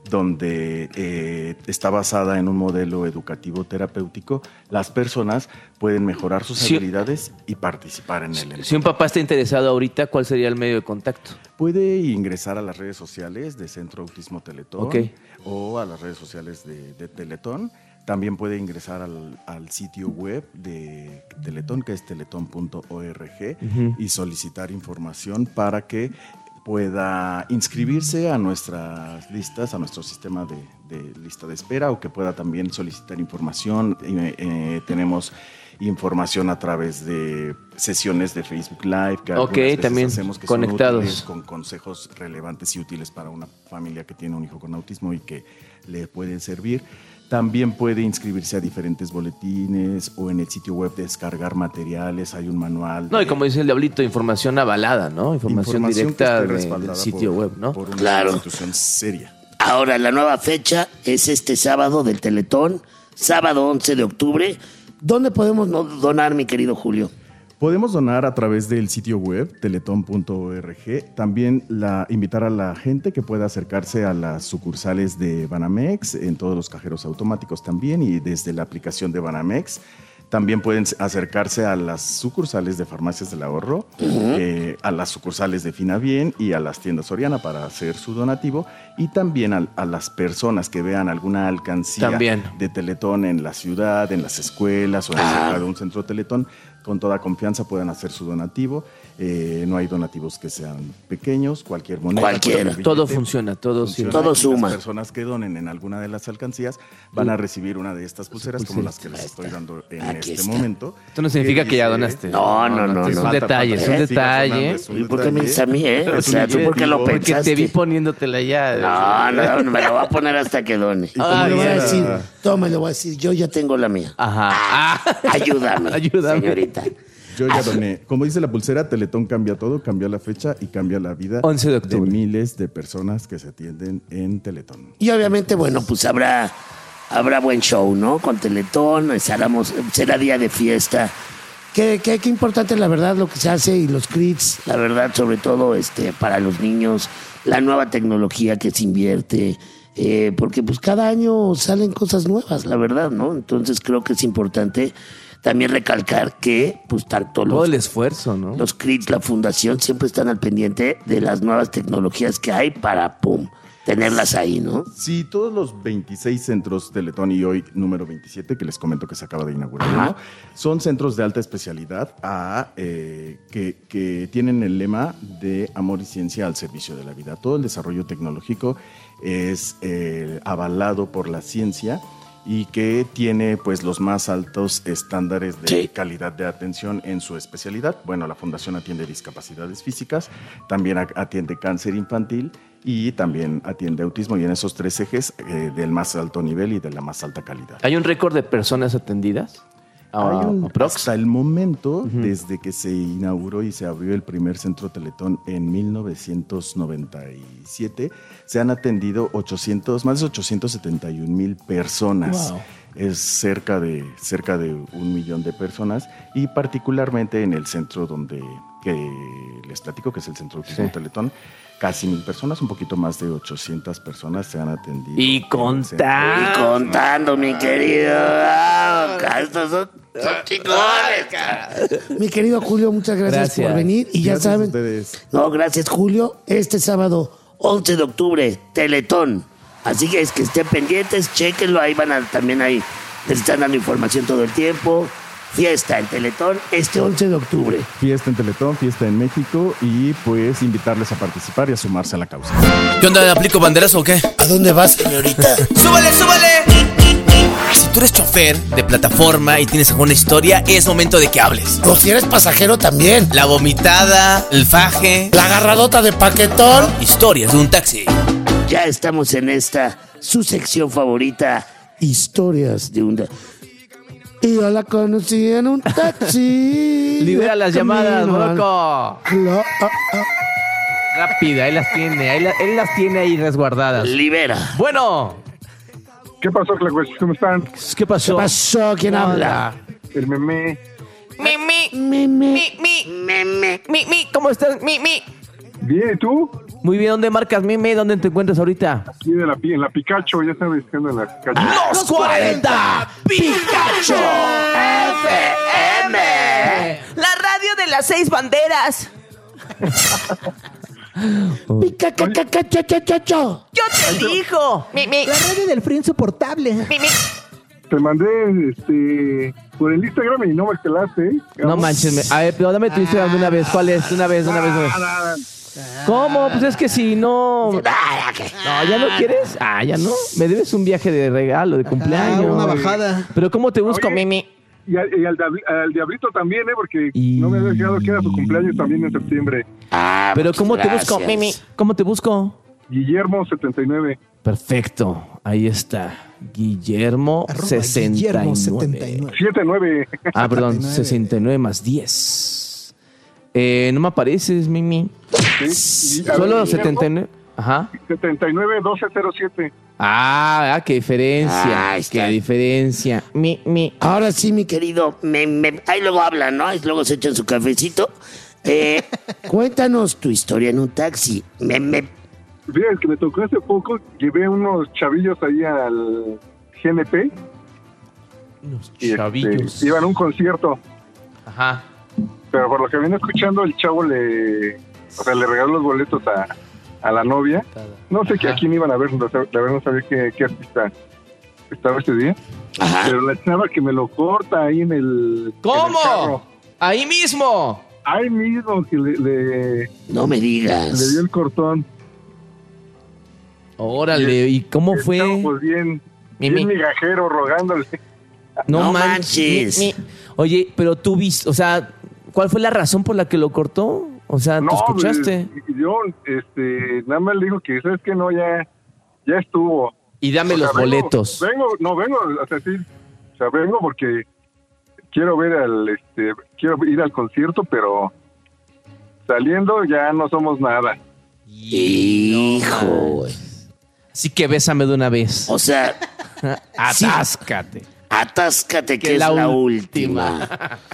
donde está basada en un modelo educativo terapéutico, las personas pueden mejorar sus habilidades y participar en el entorno. Si un papá está interesado ahorita, ¿cuál sería el medio de contacto? Puede ingresar a las redes sociales de Centro Autismo Teletón o a las redes sociales de Teletón. También puede ingresar al sitio web de Teletón, que es teletón.org, y solicitar información para que pueda inscribirse a nuestras listas, a nuestro sistema de lista de espera, o que pueda también solicitar información. Tenemos información a través de sesiones de Facebook Live que también hacemos, que conectados, son útiles, con consejos relevantes y útiles para una familia que tiene un hijo con autismo y que le pueden servir. También puede inscribirse a diferentes boletines o en el sitio web descargar materiales. Hay un manual. No, y como dice el Diablito, información avalada, ¿no? Información directa del sitio web, ¿no? Por una institución seria. Ahora, la nueva fecha es este sábado del Teletón, sábado 11 de octubre. ¿Dónde podemos donar, mi querido Julio? Podemos donar a través del sitio web teletón.org. También invitar a la gente que pueda acercarse a las sucursales de Banamex, en todos los cajeros automáticos también, y desde la aplicación de Banamex. También pueden acercarse a las sucursales de Farmacias del Ahorro, a las sucursales de Finabien y a las tiendas Soriana para hacer su donativo. Y también a las personas que vean alguna alcancía de Teletón en la ciudad, en las escuelas o en de un centro Teletón, con toda confianza puedan hacer su donativo. No hay donativos que sean pequeños, cualquier moneda. Cualquiera. Todo funciona, todo suma. Las personas que donen en alguna de las alcancías van a recibir una de estas pulseras, como las que les estoy dando en este momento. Esto no significa que ya donaste. No. Es un detalle, es un detalle. ¿Y por qué me dices a mí, O sea, ¿tú por qué lo pensaste? Porque te vi poniéndotela ya. No, me la voy a poner hasta que done. Le voy a decir, le voy a decir, yo ya tengo la mía. Ayúdame, señorita. Yo ya doné. Como dice la pulsera, Teletón cambia todo, cambia la fecha y cambia la vida 11 de octubre. De miles de personas que se atienden en Teletón. Y obviamente, bueno, pues habrá buen show, ¿no? Con Teletón, será día de fiesta. Qué importante, la verdad, lo que se hace y los CRITs, la verdad, sobre todo para los niños, la nueva tecnología que se invierte, porque pues cada año salen cosas nuevas, la verdad, ¿no? Entonces creo que es importante también recalcar que pues tanto todo el esfuerzo, ¿no? Los CRITs, la fundación, siempre están al pendiente de las nuevas tecnologías que hay para tenerlas ahí, ¿no? Sí, todos los 26 centros Teletón y hoy número 27, que les comento que se acaba de inaugurar, ¿no? Son centros de alta especialidad que tienen el lema de amor y ciencia al servicio de la vida. Todo el desarrollo tecnológico es avalado por la ciencia y que tiene pues los más altos estándares de calidad de atención en su especialidad. Bueno, la fundación atiende discapacidades físicas, también atiende cáncer infantil y también atiende autismo, y en esos tres ejes del más alto nivel y de la más alta calidad. ¿Hay un récord de personas atendidas? Hasta el momento, desde que se inauguró y se abrió el primer centro Teletón en 1997, se han atendido más de 871,000 personas. Wow. Es cerca de 1,000,000 de personas, y particularmente en el centro que les platico, que es el centro Teletón, casi 1,000 personas, un poquito más de 800 personas se han atendido. Y contando, mi querido. Estos son chingones, cara. Mi querido Julio, muchas gracias por venir. Y ya saben. No, gracias, Julio. Este sábado, 11 de octubre, Teletón. Así que es que estén pendientes, chéquenlo. Ahí también les están dando información todo el tiempo. Fiesta en Teletón este 11 de octubre. Fiesta en Teletón, fiesta en México, y pues invitarles a participar y a sumarse a la causa. ¿Qué onda? ¿Aplico banderazo o qué? ¿A dónde vas, señorita? ¡Súbale, súbale! Si tú eres chofer de plataforma y tienes alguna historia, es momento de que hables. O si eres pasajero también. La vomitada, el faje, la agarradota de paquetón. Historias de un taxi. Ya estamos en su sección favorita, historias de un taxi. Y yo la conocí en un taxi. Libera las llamadas, Morocco. Rápida, él las tiene ahí resguardadas. Libera. Bueno. ¿Qué pasó, Clacues? ¿Cómo están? ¿Qué pasó? ¿Qué pasó? ¿Quién habla? El Meme. Mi. ¿Cómo estás? Mi. Bien, ¿y tú? Muy bien, ¿dónde marcas, Meme? ¿Dónde te encuentras ahorita? Aquí en la Pikachu, ya sabes que ando en la Pikachu. ¡Los 40! ¡Pikachu! FM. La radio de las 6 banderas. Pikachu. Yo te dijo. Mi. La radio del frío insoportable. Mi. Te mandé por el Instagram y no me pelaste, ¿eh? No manches. A ver, pero dame tu Instagram de una vez. ¿Cuál es? Una vez. ¿Cómo? Pues es que si no... No, ¿ya no quieres? Ya no. Me debes un viaje de regalo, de cumpleaños. Una bajada. Pero ¿cómo te busco, Oye, Mimi? Y al Diablito también, porque no me había fijado que era su cumpleaños también en septiembre. Pero ¿cómo te busco, Mimi? ¿Cómo te busco? Guillermo 79. Perfecto. Ahí está. Guillermo 69. 79. Perdón. 69 más 10. No me apareces, Mimi. Sí. Solo 79. Ajá. 79 1207. Qué diferencia. Qué diferencia. Mi. Ahora sí, mi querido. Ahí luego hablan, ¿no? Ahí luego se echan su cafecito. Cuéntanos tu historia en un taxi. Fíjate que me tocó hace poco. Llevé unos chavillos ahí al GNP. Unos chavillos. Iban a un concierto. Ajá. Pero por lo que vine escuchando, el chavo le regaló los boletos a la novia. No sé a quién iban a ver, la verdad no sabía qué artista estaba ese día. Ajá. Pero la chava que me lo corta ahí en el... ¿Cómo? En el carro. Ahí mismo. Ahí mismo que le... No me digas. Le dio el cortón. Órale, ¿y cómo fue? Chavo, pues bien migajero, rogándole. No manches. Oye, pero tú viste, o sea, ¿cuál fue la razón por la que lo cortó? O sea, ¿tú escuchaste? Yo, nada más le dijo que, ¿sabes qué? No, ya estuvo. Y dame los boletos. Vengo, o sea, sí. O sea, vengo porque quiero quiero ir al concierto, pero saliendo ya no somos nada. Hijo. Así que bésame de una vez. O sea, atáscate. Atáscate, que es la última.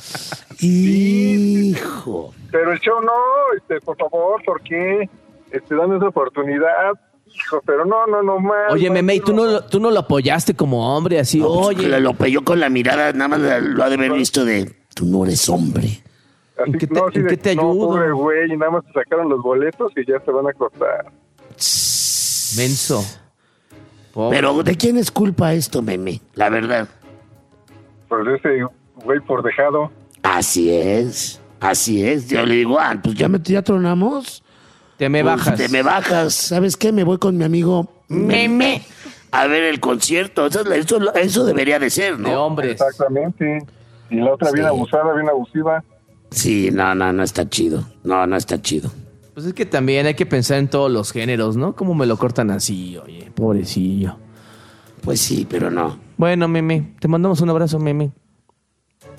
Hijo. Pero el show no, por favor, ¿por qué? Dame esa oportunidad. Hijo, pero no más. Oye, Meme, ¿tú no lo apoyaste como hombre? Así, oye. Lo apoyó con la mirada, nada más lo ha de haber visto de, tú no eres hombre. Así, ¿En qué te ayudo? No, pobre güey, y nada más te sacaron los boletos y ya se van a cortar. Menso. Pobre. Pero, ¿de quién es culpa esto, Meme? La verdad. Pues ese güey por dejado. Así es. Yo le digo, pues ya tronamos. Te me bajas. ¿Sabes qué? Me voy con mi amigo Meme a ver el concierto. Eso debería de ser, ¿no? De hombres. Exactamente. Y la otra bien abusada, bien abusiva. Sí, no está chido. No está chido. Pues es que también hay que pensar en todos los géneros, ¿no? ¿Cómo me lo cortan así? Oye, pobrecillo. Pues sí, pero no. Bueno, Meme, te mandamos un abrazo, Meme.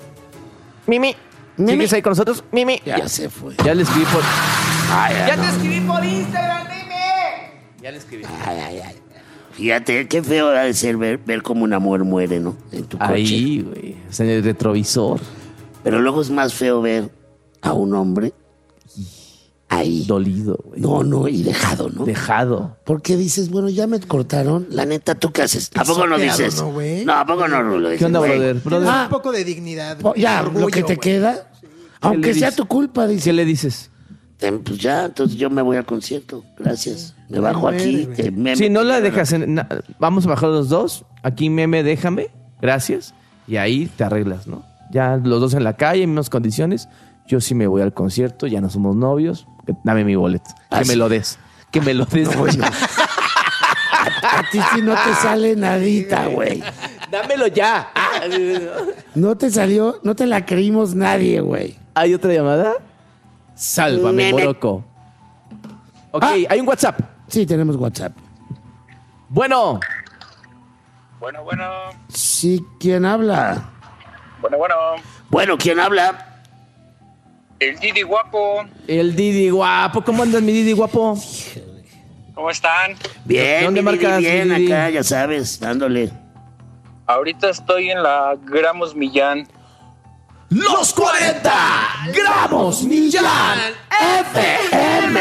Mimi. ¿Sigues ahí con nosotros? Mimi. Ya se fue. Ya le escribí por... Ya te escribí por Instagram, Mimi. Ya le escribí. Ay. Fíjate, qué feo ha de ser ver cómo una mujer muere, ¿no? En tu coche. Ahí, güey. O sea, en el retrovisor. Pero luego es más feo ver a un hombre ahí. Dolido, güey. No, y dejado, ¿no? Dejado. Porque dices, bueno, ya me cortaron. La neta, ¿tú qué haces? ¿A poco no dices? ¿no, güey? No, ¿a poco no, Rulo? ¿Qué onda, Güey, brother? Tienes un poco de dignidad. Ya, orgullo, lo que te güey. queda, aunque le sea dices? tu culpa, dice. ¿Qué le dices? Pues ya, entonces yo me voy al concierto. Gracias. Me bajo aquí. Si no la dejas, vamos a bajar los dos. Aquí, Meme, déjame. Gracias. Y ahí te arreglas, ¿no? Ya los dos en la calle, en mismas condiciones. Yo sí me voy al concierto, ya no somos novios. Dame mi boleto. Que me lo des. Que me lo des. A ti sí no te sale nadita, güey. Dámelo ya. No te salió, no te la creímos nadie, güey. ¿Hay otra llamada? Sálvame, Meme. Morocco. Ok, hay un WhatsApp. Sí, tenemos WhatsApp. Bueno. Bueno. Sí, ¿quién habla? Bueno, ¿quién habla? El Didi guapo. El Didi guapo. ¿Cómo andas, mi Didi guapo? ¿Cómo están? Bien, ¿Dónde mi Didi, marcas, bien, mi Didi? acá, ya sabes, dándole. Ahorita estoy en la Gramos Millán. ¡Los 40 gramos Millán FM!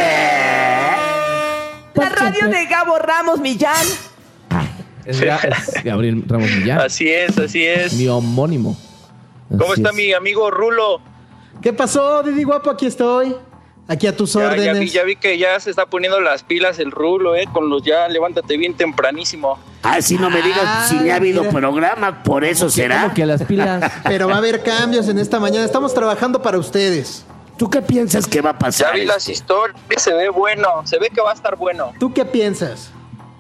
La radio de Gabo Ramos Millán. Es Gabriel Ramos Millán. Así es. Mi homónimo. ¿Cómo Así está es. mi amigo Rulo? ¿Qué pasó, Didi guapo? Aquí estoy. Aquí a tus órdenes. Ya vi que ya se está poniendo las pilas el Rulo, con los ya levántate bien tempranísimo. Ah, si no me digas, si ni ha habido mira. programa, por eso será. Como que las pilas. Pero va a haber cambios en esta mañana. Estamos trabajando para ustedes. ¿Tú qué piensas que va a Ya pasar? vi las historias, se ve bueno, se ve que va a estar bueno. ¿Tú qué piensas?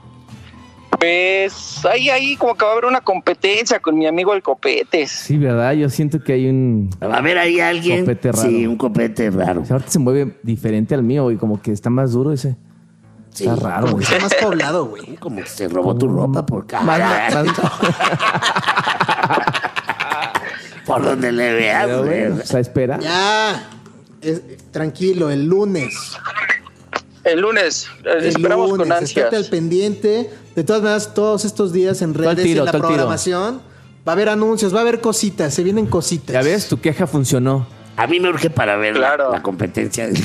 Pues ahí como que va a haber una competencia con mi amigo el Copetes. Sí, ¿verdad? Yo siento que hay un... Va a haber ahí alguien. Copete raro. Sí, un copete raro. O sea, ahorita se mueve diferente al mío y como que está más duro ese. Sí. Está raro, güey. Está más poblado, güey. Como que se robó tu ropa por Más- cara. más- Por donde le veas, Pero, güey. güey, o sea, espera. Ya. Tranquilo, el lunes. El lunes, El esperamos con lunes. Estate al ansias. pendiente. De todas maneras, todos estos días en Todo el redes y tiro, en la todo el tiro. programación va a haber anuncios, va a haber cositas. Se vienen cositas. Ya ves, tu queja funcionó. A mí me urge para ver Claro. la competencia del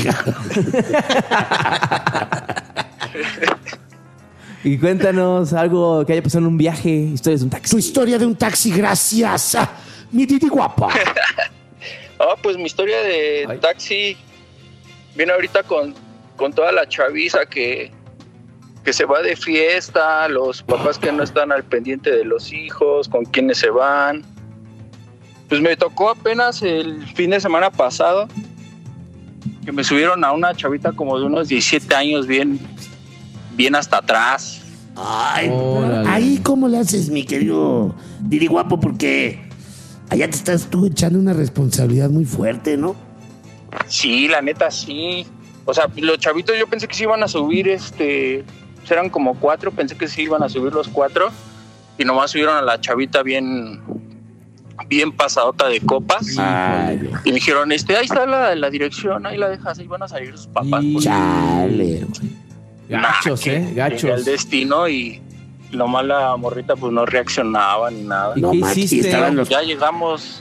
Y cuéntanos algo que haya pasado en un viaje, historias de un Tu taxi. historia de un taxi, gracias. Mi Didi guapa. Pues mi historia de Ay. taxi viene ahorita con toda la chaviza que se va de fiesta, los papás que no están al pendiente de los hijos, con quienes se van. Pues me tocó apenas el fin de semana pasado que me subieron a una chavita como de unos 17 años bien hasta atrás. Ay, Órale. ahí cómo le haces, mi querido Didi guapo, porque allá te estás tú echando una responsabilidad muy fuerte, ¿no? Sí, la neta sí. O sea, los chavitos yo pensé que se iban a subir, pues eran como 4, pensé que se iban a subir los 4 y nomás subieron a la chavita bien pasadota de copas. Ay, Y me dijeron, ahí está la dirección, ahí la dejas, ahí van a salir sus papás. Y- Pues, chale. Gachos, que llegué al Gachos. destino y nomás la morrita pues no reaccionaba ni nada. ¿Y No qué manches, hiciste? estaban los... Ya llegamos.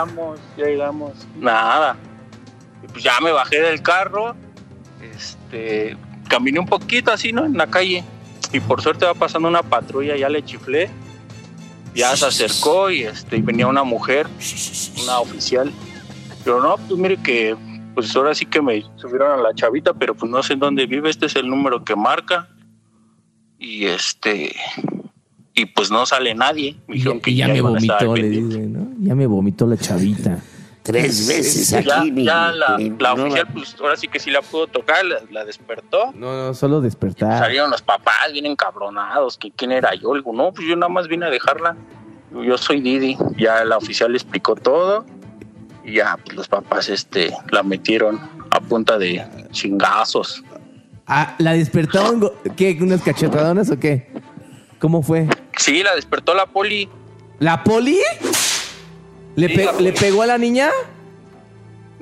Nada. Y pues ya me bajé del carro, caminé un poquito así, ¿no? En la calle. Y por suerte va pasando una patrulla, ya le chiflé. Ya se acercó y venía una mujer, una oficial. Pero no, pues mire que pues ahora sí que me subieron a la chavita, pero pues no sé en dónde vive, este es el número que marca. Y y pues no sale nadie. Me dijeron que Y ya me iban a estar vomitó, le pendientes. dice, ¿no? Ya me vomitó la chavita. 3 veces aquí, mi... Ya la mi- oficial, pues ahora sí que sí la pudo tocar, la despertó. No, solo despertar. Salieron los papás bien encabronados, que quién era yo. Digo, no, pues yo nada más vine a dejarla. Yo soy Didi. Ya la oficial le explicó todo. Y ya, pues los papás la metieron a punta de chingazos. Ah, ¿la despertaron? ¿Qué? ¿Unas cachetadonas o qué? ¿Cómo fue? Sí, la despertó la poli. ¿La poli? Sí, la poli. ¿Le pegó a la niña?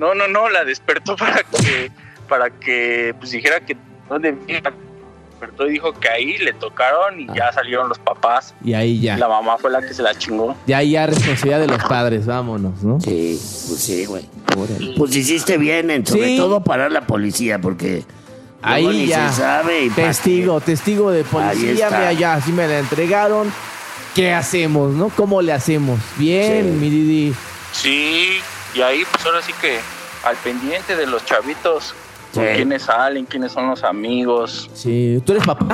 No, la despertó para que pues dijera que dónde vivía. Despertó y dijo que ahí le tocaron y ya salieron los papás. Y ahí ya. La mamá fue la que se la chingó. Ya responsabilidad de los padres, vámonos, ¿no? Sí, pues sí, güey. Pues hiciste bien sobre todo parar la policía, porque ahí ni ya. se sabe. Testigo de policía, mira, ya, así me la entregaron. ¿Qué hacemos, no? ¿Cómo le hacemos? Bien, mi Didi. Sí, y ahí pues ahora sí que al pendiente de los chavitos, con quiénes salen, quiénes son los amigos. Sí, ¿tú eres papá?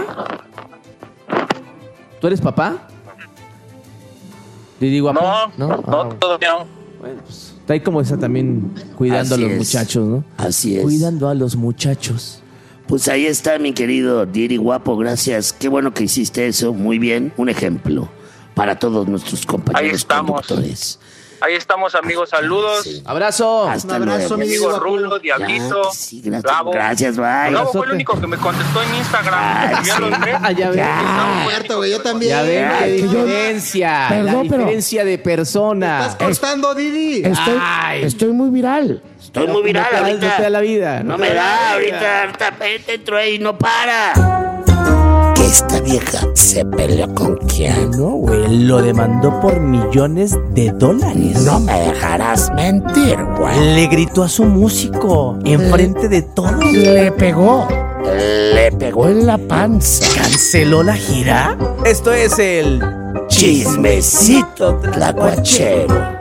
Didi guapo. No, todavía no. Bueno, pues está ahí como está también cuidando a los muchachos, ¿no? Así es. Cuidando a los muchachos. Pues ahí está, mi querido Didi guapo, gracias. Qué bueno que hiciste eso, muy bien. Un ejemplo para todos nuestros compañeros conductores. Ahí estamos, amigos, saludos. Sí. Abrazo. Hasta Un abrazo, luego. mi Amigo Rulo, Diablito. Sí, gracias. Gabo. Gracias, bye. Gabo fue el único que me contestó en Instagram. Sí. Ya ven. Cierto, güey, yo también. Ya ven qué diferencia. Perdón, la diferencia de persona. Estás costando, Didi. Estoy muy viral. Estoy muy viral No ahorita. te da la vida. No me da, ahorita entro ahí y no para. Que esta vieja se peleó con quién. No, güey, lo demandó por $millones. No me dejarás mentir, güey. Le gritó a su músico enfrente de todos. Le pegó. Le pegó en la panza. ¿Canceló la gira? Esto es el Chismecito tlacuachero.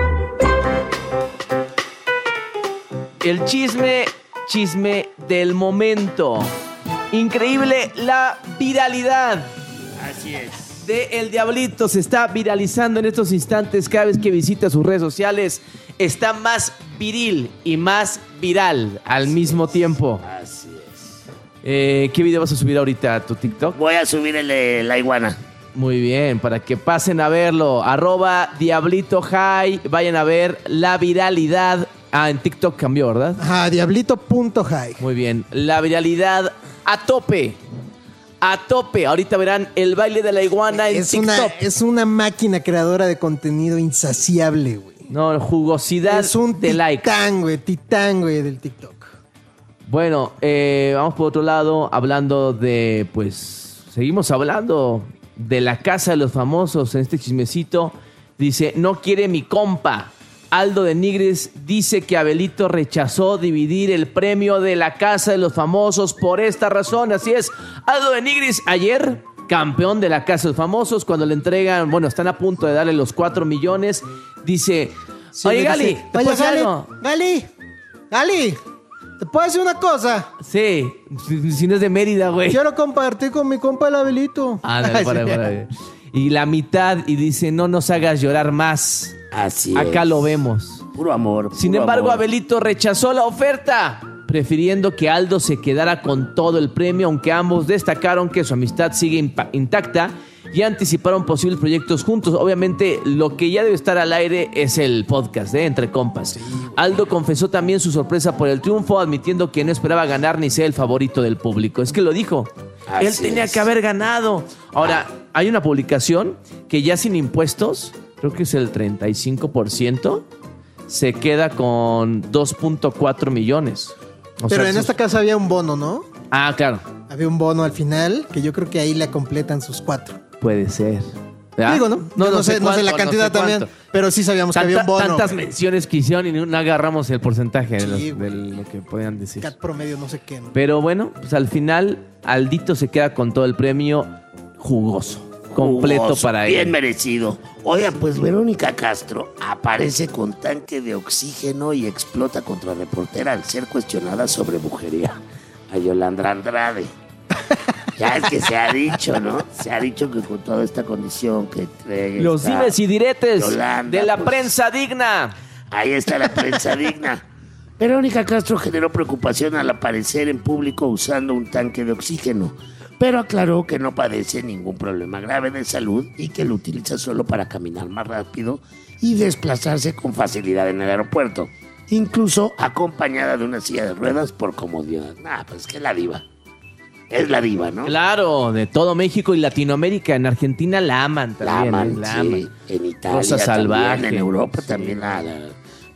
El chisme del momento. Increíble la viralidad. Así es. De El Diablito se está viralizando en estos instantes. Cada vez que visita sus redes sociales está más viril y más viral al mismo tiempo. Así es. ¿Qué video vas a subir ahorita a tu TikTok? Voy a subir el de la iguana. Muy bien, para que pasen a verlo. @Diablito High. Vayan a ver la viralidad. En TikTok cambió, ¿verdad? Ajá, diablito.high. Muy bien. La viralidad a tope. A tope. Ahorita verán el baile de la iguana en TikTok. Es una máquina creadora de contenido insaciable, güey. No, jugosidad Es un de likes. titán, güey, del TikTok. Bueno, vamos por otro lado, hablando de, pues, seguimos hablando de la casa de los famosos en este chismecito. Dice, no quiere mi compa. Aldo de Nigris dice que Abelito rechazó dividir el premio de la Casa de los Famosos por esta razón. Así es, Aldo de Nigris ayer, campeón de la Casa de los Famosos, cuando le entregan, bueno, están a punto de darle los 4 millones, dice, Sí, oye le Gali, dice, ¿te oye, puedo decir Gali, algo? Gali, ¿te puedo decir una cosa? Sí, si no es de Mérida, güey. Quiero compartir con mi compa el Abelito. Ándale, para. Y la mitad, y dice, no nos hagas llorar más. Así Acá es. lo vemos. Puro amor. Sin puro embargo, amor. Abelito rechazó la oferta, prefiriendo que Aldo se quedara con todo el premio, aunque ambos destacaron que su amistad sigue intacta y anticiparon posibles proyectos juntos. Obviamente, lo que ya debe estar al aire es el podcast, Entre Compas. Sí, Aldo confesó también su sorpresa por el triunfo, admitiendo que no esperaba ganar ni ser el favorito del público. Es que lo dijo. Él tenía que haber ganado. Ahora, hay una publicación que ya sin impuestos, creo que es el 35%, se queda con 2.4 millones. O Pero sea, en esta casa había un bono, ¿no? Ah, claro. Había un bono al final, que yo creo que ahí le completan sus 4. Puede ser. ¿verdad? Digo, ¿no? No sé la cantidad también, pero sí sabíamos que había un bono. Tantas menciones que hicieron y no agarramos el porcentaje Sí, de lo que podían decir. Cat promedio, no sé qué, ¿no? Pero bueno, pues al final Aldito se queda con todo el premio jugoso, completo Jugoso, para él. Bien merecido. Oigan, pues Verónica Castro aparece con tanque de oxígeno y explota contra reportera al ser cuestionada sobre brujería. A Yolanda Andrade. Ya es que se ha dicho, ¿no? Se ha dicho que con toda esta condición que trae Los esta dimes y diretes Yolanda, de la pues, prensa digna. Ahí está la prensa digna. Verónica Castro generó preocupación al aparecer en público usando un tanque de oxígeno, pero aclaró que no padece ningún problema grave de salud y que lo utiliza solo para caminar más rápido y desplazarse con facilidad en el aeropuerto, incluso acompañada de una silla de ruedas por comodidad. Pues es que la diva. Es la diva, ¿no? Claro, de todo México y Latinoamérica. En Argentina la aman La también. aman, la sí. aman. En Italia Rosa también, Salvaje. en Europa Sí. también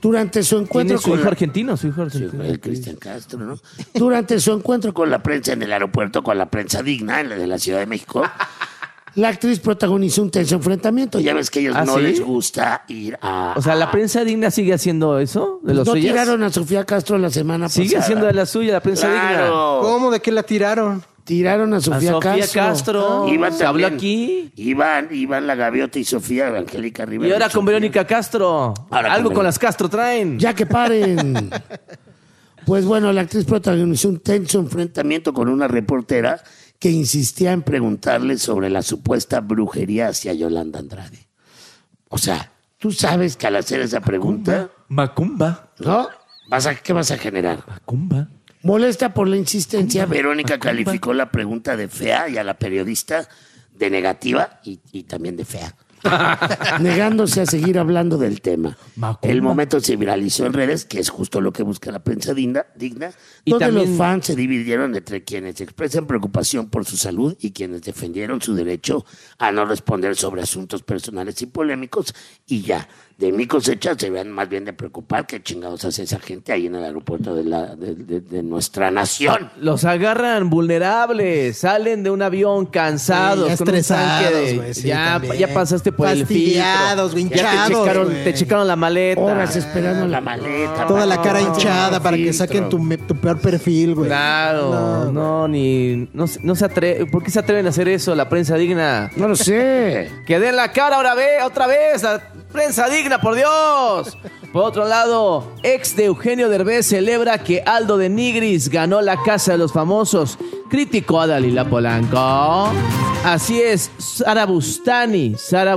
Durante su encuentro ¿Tiene su hijo argentino? Su hijo argentino. El Cristian Castro, ¿no? Durante su encuentro con la prensa en el aeropuerto, con la prensa digna de la Ciudad de México, la actriz protagonizó un tenso enfrentamiento. Ya ves que a ellos no ¿sí? les gusta ir a... O sea, ¿la prensa digna sigue haciendo eso? ¿De los No suyas? tiraron a Sofía Castro la semana pasada. Sigue haciendo de la suya, la prensa digna. ¿Cómo? ¿De qué la tiraron? Tiraron a Sofía Castro. Iván se habló también. aquí. Iván La Gaviota y Sofía Angélica Rivera. Y ahora con Verónica Castro. Ahora Algo con con las Castro traen. Ya que paren. Pues bueno, la actriz protagonizó un tenso enfrentamiento con una reportera que insistía en preguntarle sobre la supuesta brujería hacia Yolanda Andrade. O sea, tú sabes que al hacer esa pregunta... Macumba. ¿No? ¿Qué vas a generar? Macumba. Molesta por la insistencia, Verónica calificó la pregunta de fea y a la periodista de negativa y también de fea. negándose a seguir hablando del tema. El momento se viralizó en redes, que es justo lo que busca la prensa digna, Y donde también- los fans se dividieron entre quienes expresan preocupación por su salud y quienes defendieron su derecho a no responder sobre asuntos personales y polémicos. Y ya, de mi cosecha se vean más bien de preocupar qué chingados hace esa gente ahí en el aeropuerto de nuestra nación. Los agarran vulnerables, salen de un avión cansados, Sí, ya con un tanque estresados, de... güey, sí, ya, también. ya pasaste por el filtro. Fastidiados, güey, Ya te hinchados, checaron, güey. te checaron la maleta. Horas esperando la maleta. Toda la cara No, hinchada para que filtro. saquen tu peor perfil, güey. Claro, no se atreve. ¿Por qué se atreven a hacer eso la prensa digna? No lo sé. Que den la cara otra vez, la prensa digna, por Dios. Por otro lado, ex de Eugenio Derbez celebra que Aldo de Nigris ganó la Casa de los Famosos. Criticó a Dalila Polanco. Así es, Sara Bustani,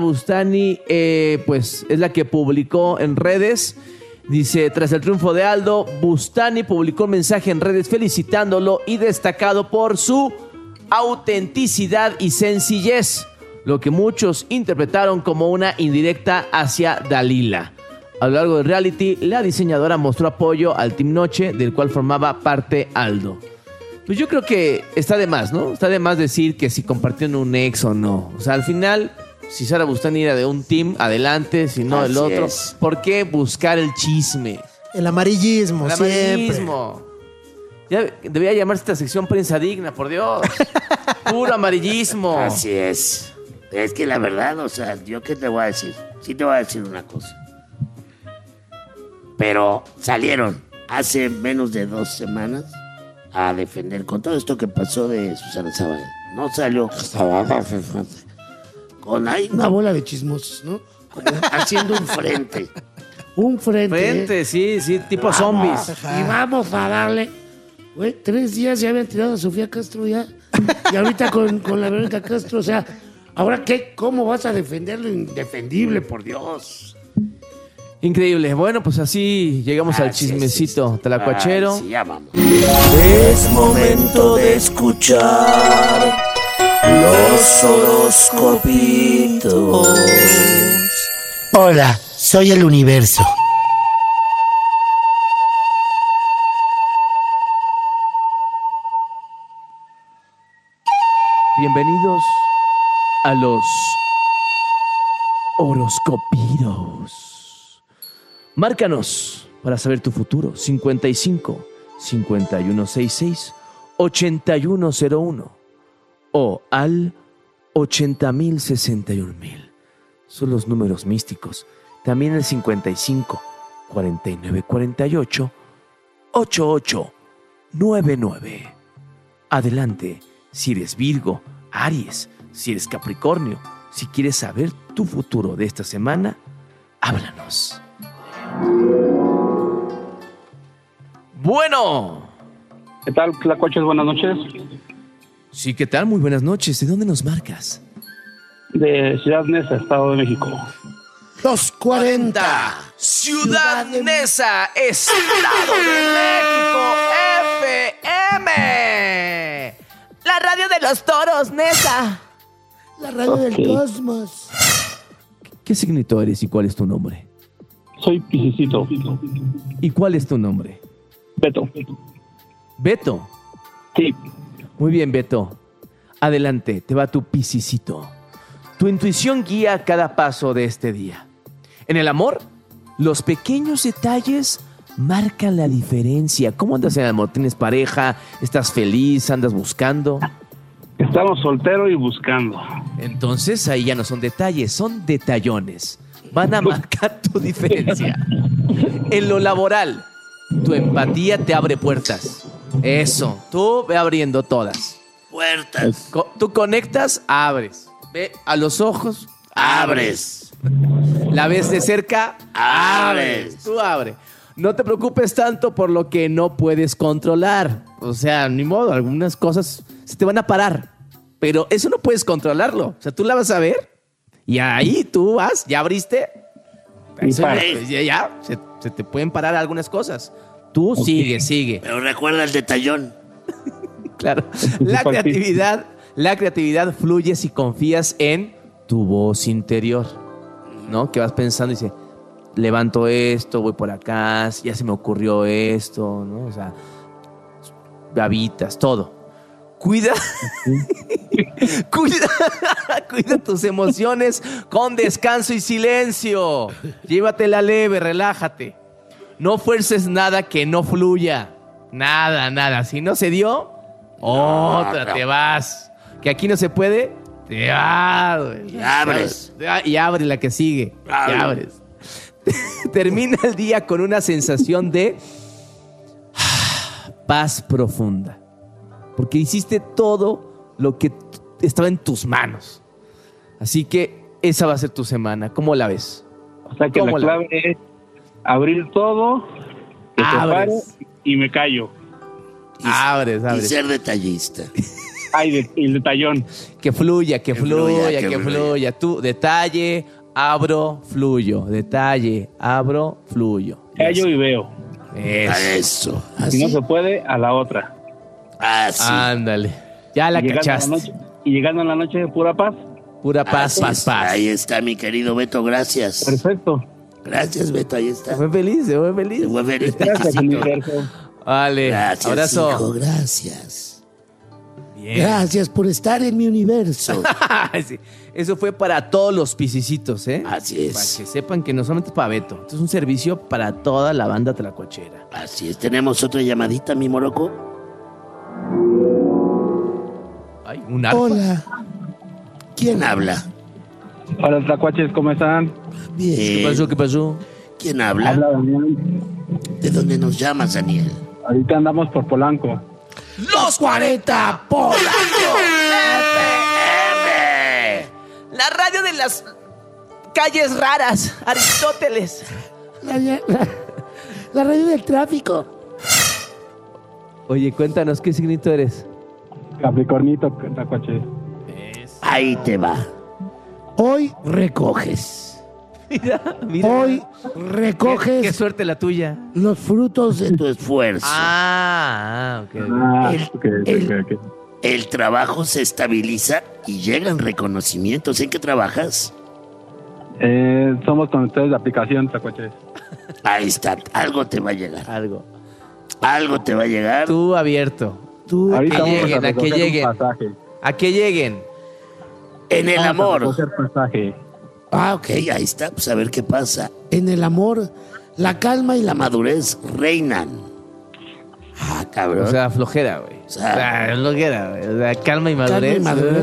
pues es la que publicó en redes. Dice, tras el triunfo de Aldo, Bustani publicó un mensaje en redes felicitándolo y destacado por su autenticidad y sencillez, lo que muchos interpretaron como una indirecta hacia Dalila. A lo largo del reality, la diseñadora mostró apoyo al Team Noche, del cual formaba parte Aldo. Pues yo creo que está de más, ¿no? Está de más decir que si compartieron un ex o no. O sea, al final, si Sara Bustani era de un team, adelante, si no del Así otro. es. ¿Por qué buscar el chisme? El amarillismo, El siempre. amarillismo. Ya debería llamarse esta sección prensa digna, por Dios. Puro amarillismo. Así es. Es que la verdad, o sea, ¿yo qué te voy a decir? Sí te voy a decir una cosa. Pero salieron hace menos de 2 semanas a defender con todo esto que pasó de Susana Zabaleta. No salió con ahí Una bola de chismosos, ¿no? haciendo un frente. Un frente. Frente, sí, tipo zombies. Y vamos a darle. Güey, 3 días ya habían tirado a Sofía Castro ya. Y ahorita con la Verónica Castro, o sea, ¿ahora qué? ¿Cómo vas a defender lo indefendible, por Dios? Increíble. Bueno, pues así llegamos al Así es, chismecito talacuachero. Ay, sí, ya vamos. Es momento de escuchar los horoscopitos. Hola, soy el universo. Bienvenidos a los horoscopiros. Márcanos para saber tu futuro. 55 5166 8101 o al 80.061.000. Son los números místicos. También el 55 49 48 8899. Adelante, si eres Virgo, Aries, si eres Capricornio, si quieres saber tu futuro de esta semana, háblanos. Bueno. ¿Qué tal, Tlacuaches? Buenas noches. Sí, ¿qué tal? Muy buenas noches. ¿De dónde nos marcas? De Ciudad Neza, Estado de México. 240. Ciudad Neza, Estado de México, FM. La radio de los toros, Neza. La radio del cosmos. ¿Qué signito eres y cuál es tu nombre? Soy Piscicito. ¿Y cuál es tu nombre? Beto. Beto. Sí. Muy bien, Beto. Adelante, te va tu pisicito. Tu intuición guía cada paso de este día. En el amor, Los pequeños detalles marcan la diferencia. ¿Cómo andas en el amor? ¿Tienes pareja? ¿Estás feliz? ¿Andas buscando? Estamos solteros y buscando. Entonces ahí ya no son detalles, son detallones. Van a marcar tu diferencia. En lo laboral, tu empatía te abre puertas. Eso, tú ve abriendo todas. Puertas. Tú conectas, abres. Ve a los ojos, abres. La ves de cerca, abres. Tú abres. No te preocupes tanto por lo que no puedes controlar. O sea, ni modo, algunas cosas se te van a parar. Pero eso no puedes controlarlo. O sea, tú la vas a ver y ahí tú vas, ya abriste. Ya, se te pueden parar algunas cosas. Tú sigue. Pero recuerda el detallón. Claro. La creatividad fluye si confías en tu voz interior, ¿no? Que vas pensando y dices, levanto esto, voy por acá, ya se me ocurrió esto, ¿no? O sea, habitas, todo. Cuida tus emociones con descanso y silencio. Llévatela leve, relájate. No fuerces nada que no fluya. Nada. Si no se dio, otra, te vas. Que aquí no se puede, te vas. Y abres. Y abre la que sigue. Y abres. Termina el día con una sensación de paz profunda. Porque hiciste todo lo que estaba en tus manos. Así que esa va a ser tu semana. ¿Cómo la ves? O sea que la clave es abrir todo, que se pare y me callo. Abres. Y ser detallista. Ay, el detallón. Que fluya. Tú, detalle, abro, fluyo. Detalle, abro, fluyo. Callo y veo. Eso. Si no se puede, a la otra. Así. Ándale. Ya la cachaste. Y llegando en la noche, pura paz. Pura paz, paz. Ahí está, mi querido Beto, gracias. Perfecto. Gracias, Beto, ahí está. Se fue feliz. Gracias, universo. Vale, gracias, abrazo. Hijo, gracias. Bien. Gracias por estar en mi universo. Sí. Eso fue para todos los pisicitos, ¿eh? Así es. Para que sepan que no solamente es para Beto. Esto es un servicio para toda la banda tlacuachera. Así es. ¿Tenemos otra llamadita, mi moroco? Ay, un arpa. Hola. ¿Quién habla? Hola, tlacuaches, ¿cómo están? Bien. ¿Qué pasó? ¿Quién habla? Habla Daniel. ¿De dónde nos llamas, Daniel? Ahorita andamos por Polanco. ¡Los 40 Polanco! FM. La radio de las calles raras, Aristóteles. La radio del tráfico. Oye, cuéntanos, ¿qué signito eres? Capricornito, tlacuaches. Ahí te va. Hoy recoges. Mira. Hoy recoges Qué suerte la tuya. los frutos de Tu esfuerzo. Ok. El trabajo se estabiliza y llegan reconocimientos. ¿En qué trabajas? Somos conductores de aplicación, tlacuaches. Ahí está. Algo te va a llegar. Algo te va a llegar. Tú abierto. Tú, Ahorita que vamos lleguen, a a que recoger un lleguen. pasaje. A que lleguen. En el Vamos a amor. recoger pasaje. Ok, ahí está. Pues a ver qué pasa. en el amor, La calma y la madurez reinan. Cabrón. O sea, flojera, güey. O sea, flojera, güey. O sea, calma y madurez.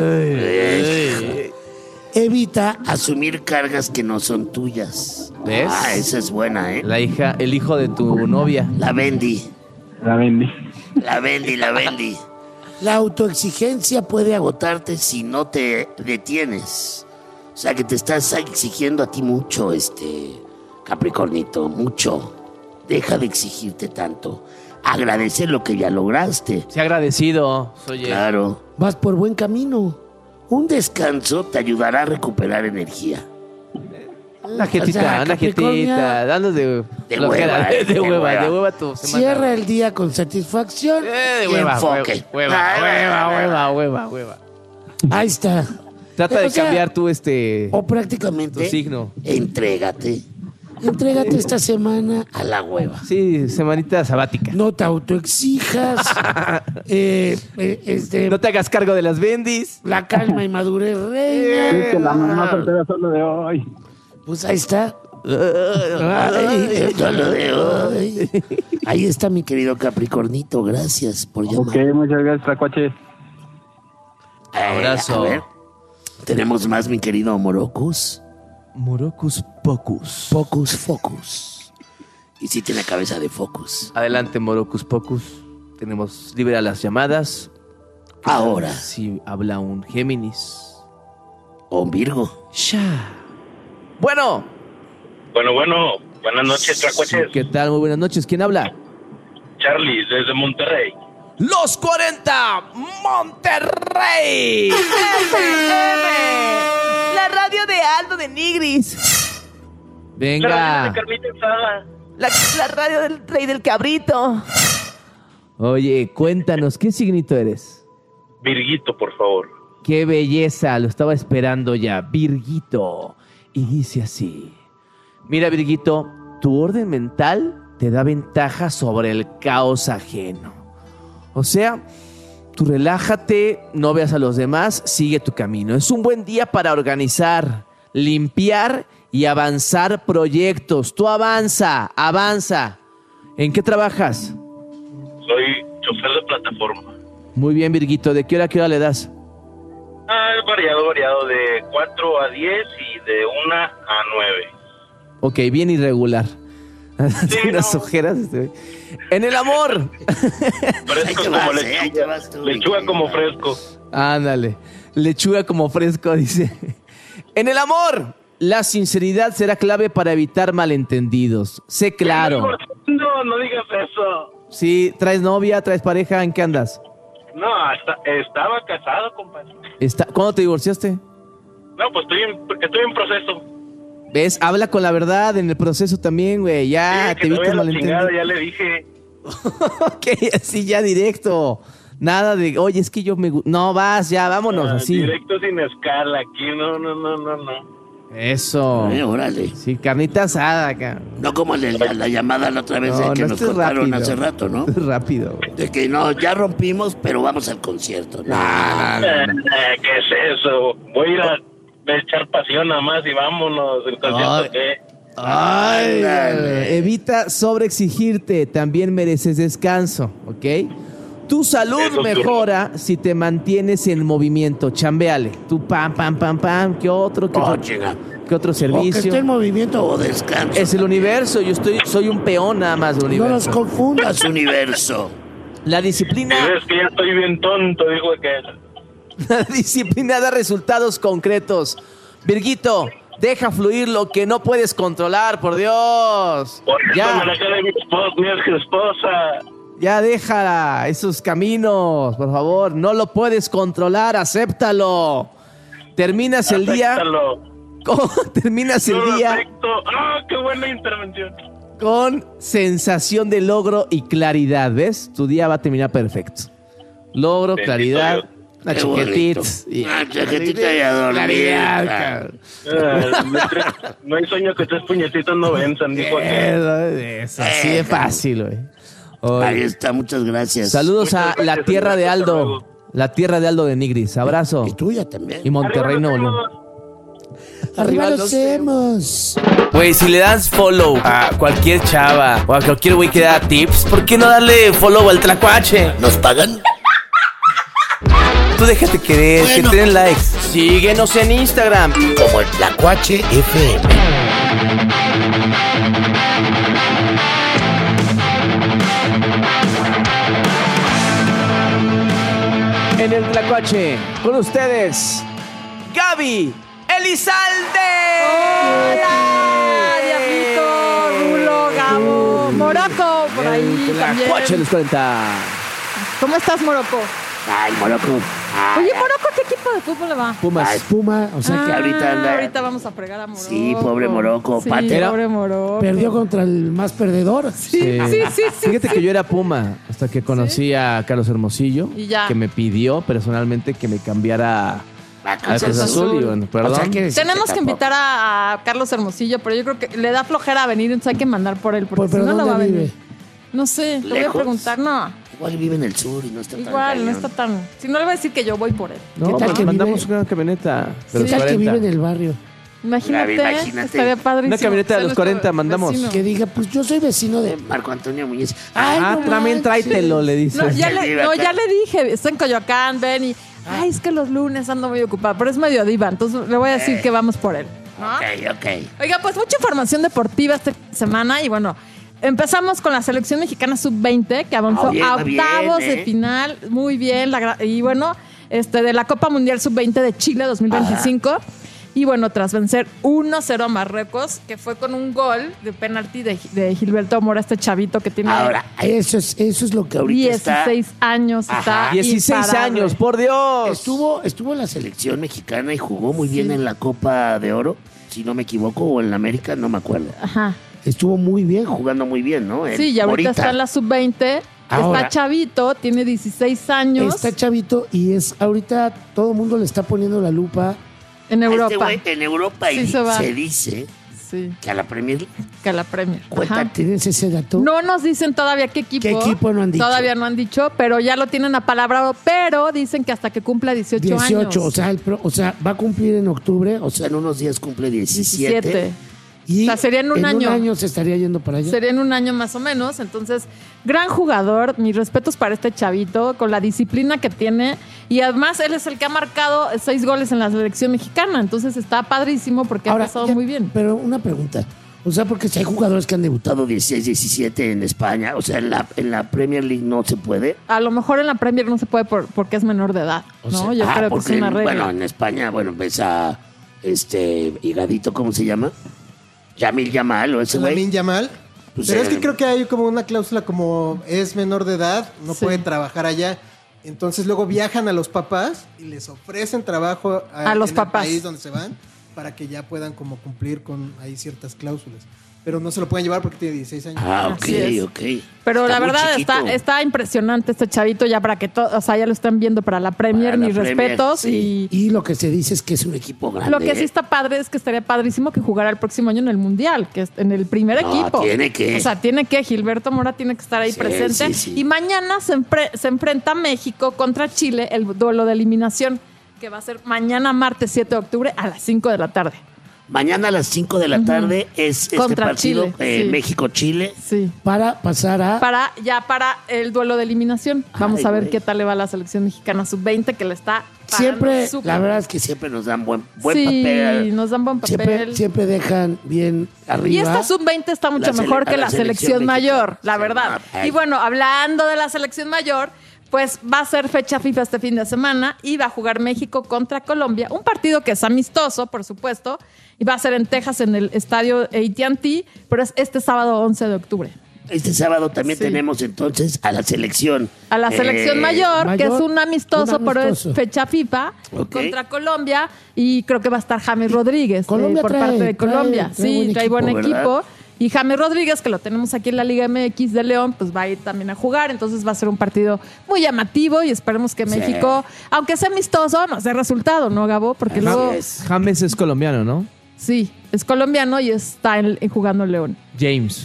evita asumir cargas que no son tuyas. ¿Ves? Esa es buena, ¿eh? El hijo de tu novia. La Bendy. La vendí. La Bendy. La autoexigencia puede agotarte si no te detienes. O sea, que te estás exigiendo a ti mucho, Capricornito, mucho. Deja de exigirte tanto. Agradece lo que ya lograste. Sé agradecido. Soy Claro. vas por buen camino. Un descanso te ayudará a recuperar energía. Una jetita, O sea, Capricornio, dando de flojera, hueva, de hueva tu semana. Cierra el día con satisfacción. De y hueva, enfoque. hueva. Ahí está. Trata O de sea, cambiar tu O prácticamente tu signo. entrégate Entrégate esta semana. a la hueva. Sí, semanita sabática. No te autoexijas. No te hagas cargo de las bendis. La calma y madurez reina. Es que la mamá soltera solo de hoy. Pues ahí está. Ahí está mi querido Capricornito. Gracias por llamar. Ok, muchas gracias, Tlacuache. Abrazo. A ver, tenemos más, mi querido Morocus. Morocus Pocus. Pocus Focus. Y sí tiene cabeza de Focus. Adelante, Morocus Pocus. Tenemos libre a las llamadas. Ahora. Si habla un Géminis. O un Virgo. Bueno. Bueno. Buenas noches, Tlacuaches. ¿Qué tal? Muy buenas noches. ¿Quién habla? Charlie, desde Monterrey. Los 40 Monterrey. FM. La radio de Aldo de Nigris. Venga. La radio de Carmita Ensada. La radio del Rey del Cabrito. Oye, cuéntanos, ¿qué signito eres? Virguito, por favor. Qué belleza, lo estaba esperando ya. Virguito. Y dice así. Mira, Virguito, tu orden mental te da ventaja sobre el caos ajeno. O sea, tú relájate, no veas a los demás, sigue tu camino. Es un buen día para organizar, limpiar y avanzar proyectos. Tú avanza. ¿En qué trabajas? Soy chofer de plataforma. Muy bien, Virguito. ¿De qué hora a qué hora le das? Variado, de 4 a 10 y de 1 a 9. Ok, bien irregular. Sí, unas ojeras. En el amor. Fresco como lechuga. Lechuga como fresco. Ándale. Lechuga como fresco, dice. En el amor, la sinceridad será clave para evitar malentendidos. Sé claro. No digas eso. Sí, ¿traes novia? ¿Traes pareja? ¿En qué andas? No, estaba casado, compadre. ¿Cuándo te divorciaste? No, pues estoy en proceso. ¿Ves? Habla con la verdad en el proceso también, güey. Ya, sí, te evitas malentendidos. Ya le dije. Ok, así ya directo. Nada de, oye, es que yo me... No, ya, vámonos, así. Directo sin escala, aquí, no. Eso. Órale. Sí, carnita asada acá. No como la llamada la otra vez que nos contaron hace rato, ¿no? Rápido, güey. De que no, ya rompimos, pero vamos al concierto. No. ¿Qué es eso? Voy a ir a echar pasión nada más y vámonos. ¿El concierto qué? Ay, evita sobreexigirte, también mereces descanso, ¿ok? Tu salud mejora si te mantienes en movimiento, chambeale. Tú pam, ¿qué otro servicio? O que esté en movimiento o descanso. Es el universo, soy un peón nada más del universo. No los confundas, universo. La disciplina... Es que ya estoy bien tonto, dijo que... La disciplina da resultados concretos. Virguito, deja fluir lo que no puedes controlar, por Dios. Ya. Mi esposa. Ya déjala, esos caminos, por favor. No lo puedes controlar, acéptalo. Terminas el día... ¿Cómo terminas el día? ¡Qué buena intervención! Con sensación de logro y claridad, ¿ves? Tu día va a terminar perfecto. Logro, claridad... Una chaquetita. Una chaquetita y a dormir. No hay sueño que 3 puñetitos no venzan, dijo eso, así de fácil, güey. Ahí está, muchas gracias. Saludos a la tierra de Aldo. La tierra de Aldo de Nigris. Abrazo. Y tuya también. Y Monterrey, Nuevo León. Arriba los hemos. Güey, si le das follow a cualquier chava o a cualquier güey que da tips, ¿por qué no darle follow al Tlacuache? ¿Nos pagan? Tú déjate querer, que te den likes. Síguenos en Instagram como el Tlacuache FM. En el Tlacuache, con ustedes, Gaby Elizalde. ¡Hola, Diablito, Rulo, Gabo, Morocco, por ahí también. Tlacuache los 40. ¿Cómo estás, Morocco? Ay, Morocco. Oye, Morocco, ¿qué equipo de fútbol le va? Pumas. Ay, Puma, o sea que ahorita anda... Ahorita vamos a fregar a Morocco. Sí, pobre Morocco. Sí, pobre Morocco. Perdió contra el más perdedor. Sí. Fíjate que yo era Puma hasta que conocí a Carlos Hermosillo, Y ya. que me pidió personalmente que me cambiara a Cruz Azul. Y bueno, perdón. O sea, Tenemos que invitar a Carlos Hermosillo, pero yo creo que le da flojera venir, entonces hay que mandar por él, porque si no, no va a venir. No sé, te voy a preguntar, no. Igual vive en el sur y no está tan Igual, no está tan... Si no, le voy a decir que yo voy por él. No, ¿Qué tal que mandamos vive? una camioneta. ¿Qué tal que vive en el barrio? Imagínate, estaría padrísimo. Una camioneta de los 40 mandamos. Vecino. Que diga, pues yo soy vecino de Marco Antonio Muñiz. Ay, no también manches. tráetelo, le dice. No, ya le dije, está en Coyoacán, ven y... Ay, es que los lunes ando muy ocupada, pero es medio diva, entonces le voy a decir que vamos por él, ¿no? Ok. Oiga, pues mucha información deportiva esta semana y bueno, empezamos con la selección mexicana sub-20 que avanzó a octavos de final, muy bien, y bueno, de la Copa Mundial sub-20 de Chile 2025. Ajá. Y bueno, tras vencer 1-0 a Marruecos, que fue con un gol de penalti de Gilberto Mora, este chavito que tiene... Ahora, eso es lo que ahorita 16 años. Está 16 imparable. Años, por Dios. Estuvo en la selección mexicana y jugó muy bien en la Copa de Oro, si no me equivoco, o en la América, no me acuerdo. Ajá. Estuvo muy bien. Jugando muy bien, ¿no? Sí, y ahorita está en la sub-20. Ahora, está chavito, tiene 16 años. Está chavito y ahorita todo el mundo le está poniendo la lupa. En Europa. En Europa sí, y se dice que a la Premier. ¿Tienes ese dato? No nos dicen todavía qué equipo. ¿Qué equipo no han dicho? Todavía no han dicho, pero ya lo tienen apalabrado. Pero dicen que hasta que cumpla 18 años. O sea, va a cumplir en octubre. O sea, en unos días cumple 17. Y o sea, sería en un año. En un año se estaría yendo para allá. Sería en un año más o menos. Entonces, gran jugador. Mis respetos para este chavito, con la disciplina que tiene. Y además, él es el que ha marcado 6 goles en la selección mexicana. Entonces, está padrísimo porque ha pasado muy bien. Pero una pregunta. O sea, porque si hay jugadores que han debutado 16, 17 en España, o sea, en la Premier League no se puede. A lo mejor en la Premier no se puede porque es menor de edad, ¿no? Yo creo que es una regla. Bueno, en España, ves a Higadito, ¿cómo se llama? Yamil Yamal o ese güey. Lamine Yamal. Pues pero es que creo que hay como una cláusula como es menor de edad, no pueden trabajar allá. Entonces luego viajan a los papás y les ofrecen trabajo a los papás. El país donde se van para que ya puedan como cumplir con ahí ciertas cláusulas. Pero no se lo pueden llevar porque tiene 16 años. Ok. Pero la verdad está impresionante este chavito ya para que ya lo están viendo para la Premier, mis respetos. Sí. Y lo que se dice es que es un equipo grande. Lo que sí está padre es que estaría padrísimo que jugara el próximo año en el Mundial, que es en el primer equipo. Tiene que. O sea, Gilberto Mora tiene que estar ahí presente. Sí. Y mañana se enfrenta México contra Chile, el duelo de eliminación, que va a ser mañana martes 7 de octubre a las 5 de la tarde. Mañana a las 5 de la tarde es contra partido Chile, México-Chile. Sí. Para pasar a... Para el duelo de eliminación. Vamos a ver qué tal le va a la selección mexicana sub-20 que le está siempre, super. La verdad es que siempre nos dan buen papel. Sí, nos dan buen papel. Siempre dejan bien arriba. Y esta sub-20 está mucho mejor que la selección mayor, la verdad. Y bueno, hablando de la selección mayor... Pues va a ser fecha FIFA este fin de semana y va a jugar México contra Colombia. Un partido que es amistoso, por supuesto, y va a ser en Texas en el estadio AT&T, pero es este sábado 11 de octubre. Este sábado también tenemos entonces a la selección. A la selección mayor, que es un amistoso, pero es fecha FIFA contra Colombia y creo que va a estar James Rodríguez por parte de Colombia. Trae buen equipo. Y James Rodríguez, que lo tenemos aquí en la Liga MX de León, pues va a ir también a jugar. Entonces va a ser un partido muy llamativo y esperemos que México, aunque sea amistoso, nos dé resultado, ¿no, Gabo? Porque luego... James es colombiano, ¿no? Sí, es colombiano y está jugando en León. James.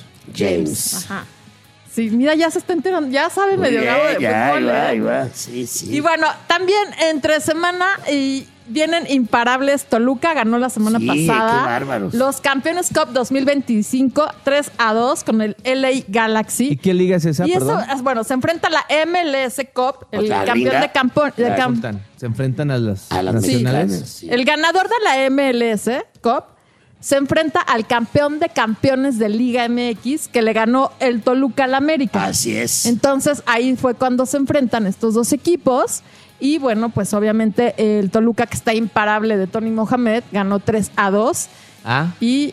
Ajá. Sí, mira, ya se está enterando, ya sabe medio Gabo de fútbol. Ahí va. Sí. Y bueno, también entre semana vienen imparables. Toluca ganó la semana pasada. Qué bárbaros. Los Campeones Cup 2025, 3-2 con el LA Galaxy. ¿Y qué liga es esa? Y eso, bueno, se enfrenta a la MLS Cup, el campeón de campo. Se enfrentan a las nacionales. Sí. El ganador de la MLS Cup se enfrenta al campeón de campeones de Liga MX que le ganó el Toluca al América. Así es. Entonces ahí fue cuando se enfrentan estos dos equipos. Y bueno, pues obviamente el Toluca, que está imparable de Tony Mohamed, ganó 3-2. Y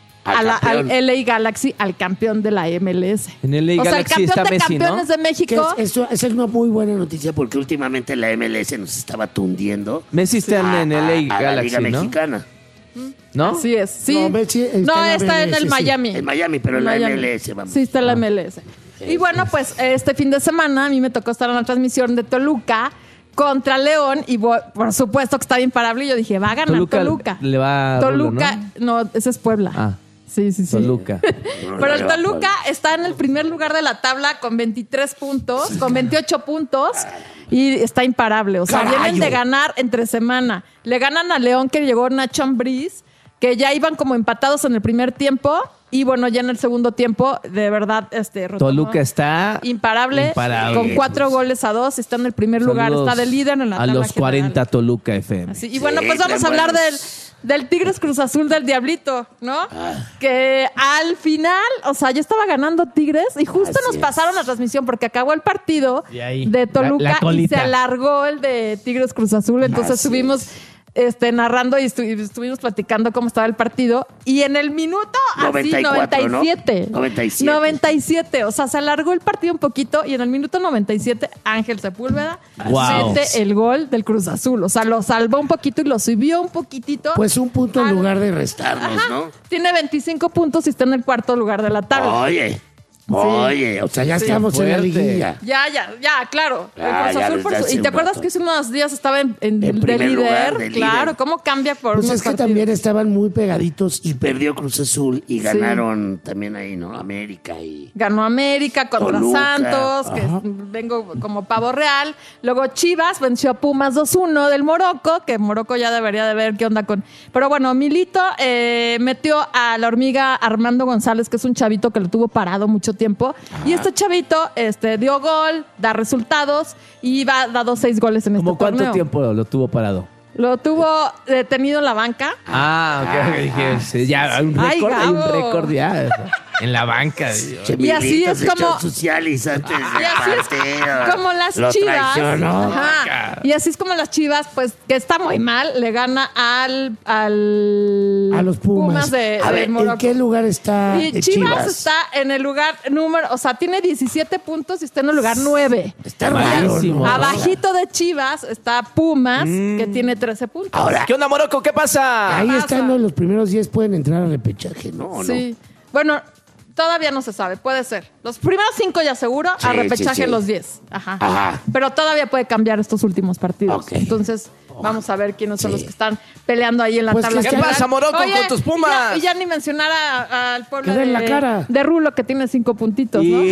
al LA Galaxy, al campeón de la MLS. En el LA Galaxy está Messi, ¿no? El campeón de campeones de México. Esa es una muy buena noticia porque últimamente la MLS nos estaba tundiendo. Messi está en el LA Galaxy, la Liga ¿no? Mexicana. ¿No? Así es, sí. No, está en el Miami. En Miami, pero en la MLS, vamos. Sí, está en la MLS. Y bueno, pues este fin de semana a mí me tocó estar en la transmisión de Toluca contra León y por supuesto que está imparable y yo dije, va a ganar Toluca. Le va a Toluca, no, ese es Puebla. Sí. Toluca. Pero el Toluca está en el primer lugar de la tabla con 23 puntos, con 28 puntos y está imparable. O sea, vienen de ganar entre semana. Le ganan a León, que llegó Nacho Ambriz, que ya iban como empatados en el primer tiempo. Y bueno, ya en el segundo tiempo, de verdad, Toluca está imparable. Con 4-2, está en el primer lugar, está de líder en la tabla a los 40 general. Toluca FM. Así, y bueno, pues vamos a hablar del Tigres Cruz Azul del Diablito, ¿no? Que al final, o sea, ya estaba ganando Tigres y justo nos pasaron la transmisión porque acabó el partido de Toluca y se alargó el de Tigres Cruz Azul. Entonces estuvimos narrando y estuvimos platicando cómo estaba el partido. Y en el minuto 97. 97. O sea, se alargó el partido un poquito y en el minuto 97 Ángel Sepúlveda mete el gol del Cruz Azul. O sea, lo salvó un poquito y lo subió un poquitito. Pues un punto en lugar de restarnos, ¿no? Tiene 25 puntos y está en el cuarto lugar de la tabla. Oye, o sea, ya estamos en la liguilla. Ya, claro. Cruz Azul, ¿y te acuerdas que hace unos días estaba en de líder? Claro, ¿cómo cambia por Pues unos es que partidos? también estaban muy pegaditos Y perdió Cruz Azul y ganaron también ahí, ¿no? América y... Ganó América contra Toluca. Santos, que vengo como pavo real. Luego Chivas venció a Pumas 2-1 del Morocco, que Morocco ya debería de ver qué onda con... Pero bueno, Milito metió a la hormiga Armando González, que es un chavito que lo tuvo parado mucho tiempo. Y este chavito dio gol, da resultados y ha dado 6 goles en este torneo. ¿Cómo cuánto tiempo lo tuvo parado? Lo tuvo detenido en la banca. Ok. Dije, sí, ya hay un récord ya. En la banca. Y así es como... como las Chivas. Y así es como las Chivas, pues, que está muy mal, le gana a los Pumas. de ¿En Morocco. qué lugar está Chivas está en el lugar o sea, tiene 17 puntos y está en el lugar 9. Está malísimo. Abajito de Chivas está Pumas, que tiene 13 puntos. Ahora, ¿qué onda, Morocco? ¿Qué pasa? Ahí están los primeros 10 pueden entrar a repechaje, ¿no? Sí. Bueno, todavía no se sabe, puede ser. Los primeros 5 ya seguro, a repechaje los 10. Ajá. Pero todavía puede cambiar estos últimos partidos. Entonces, vamos a ver quiénes son los que están peleando ahí en la tabla. ¿Qué pasa, Morocco, con tus Pumas? Y ya ni mencionar al pueblo en la cara. de Rulo, que tiene 5 puntitos, ¿no?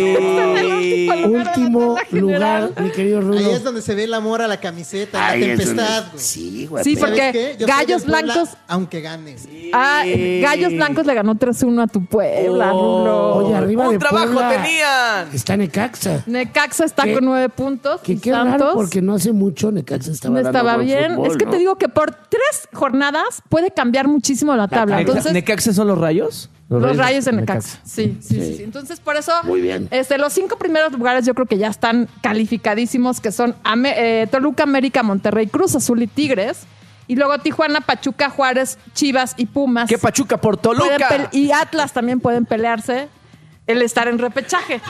Último lugar, mi querido Rulo. Ahí es donde se ve el amor a la camiseta, la tempestad, güey. Sí, güey. Sí, porque Gallos Blancos... Aunque ganes. Gallos Blancos le ganó 3-1 a tu Puebla, Rulo. Oye, arriba de ¡Un trabajo Puebla tenían! está Necaxa. Necaxa está con 9 puntos. Qué raro, porque no hace mucho Necaxa estaba bien. fútbol, es que ¿no? te digo que por 3 jornadas puede cambiar muchísimo la tabla. Entonces, ¿Necaxa son los Rayos? Los Rayos de Necaxa. Sí. Entonces, por eso, Muy bien. Los 5 primeros lugares yo creo que ya están calificadísimos, que son Toluca, América, Monterrey, Cruz Azul y Tigres. Y luego Tijuana, Pachuca, Juárez, Chivas y Pumas. ¿Qué Pachuca por Toluca? Y Atlas también pueden pelearse el estar en repechaje.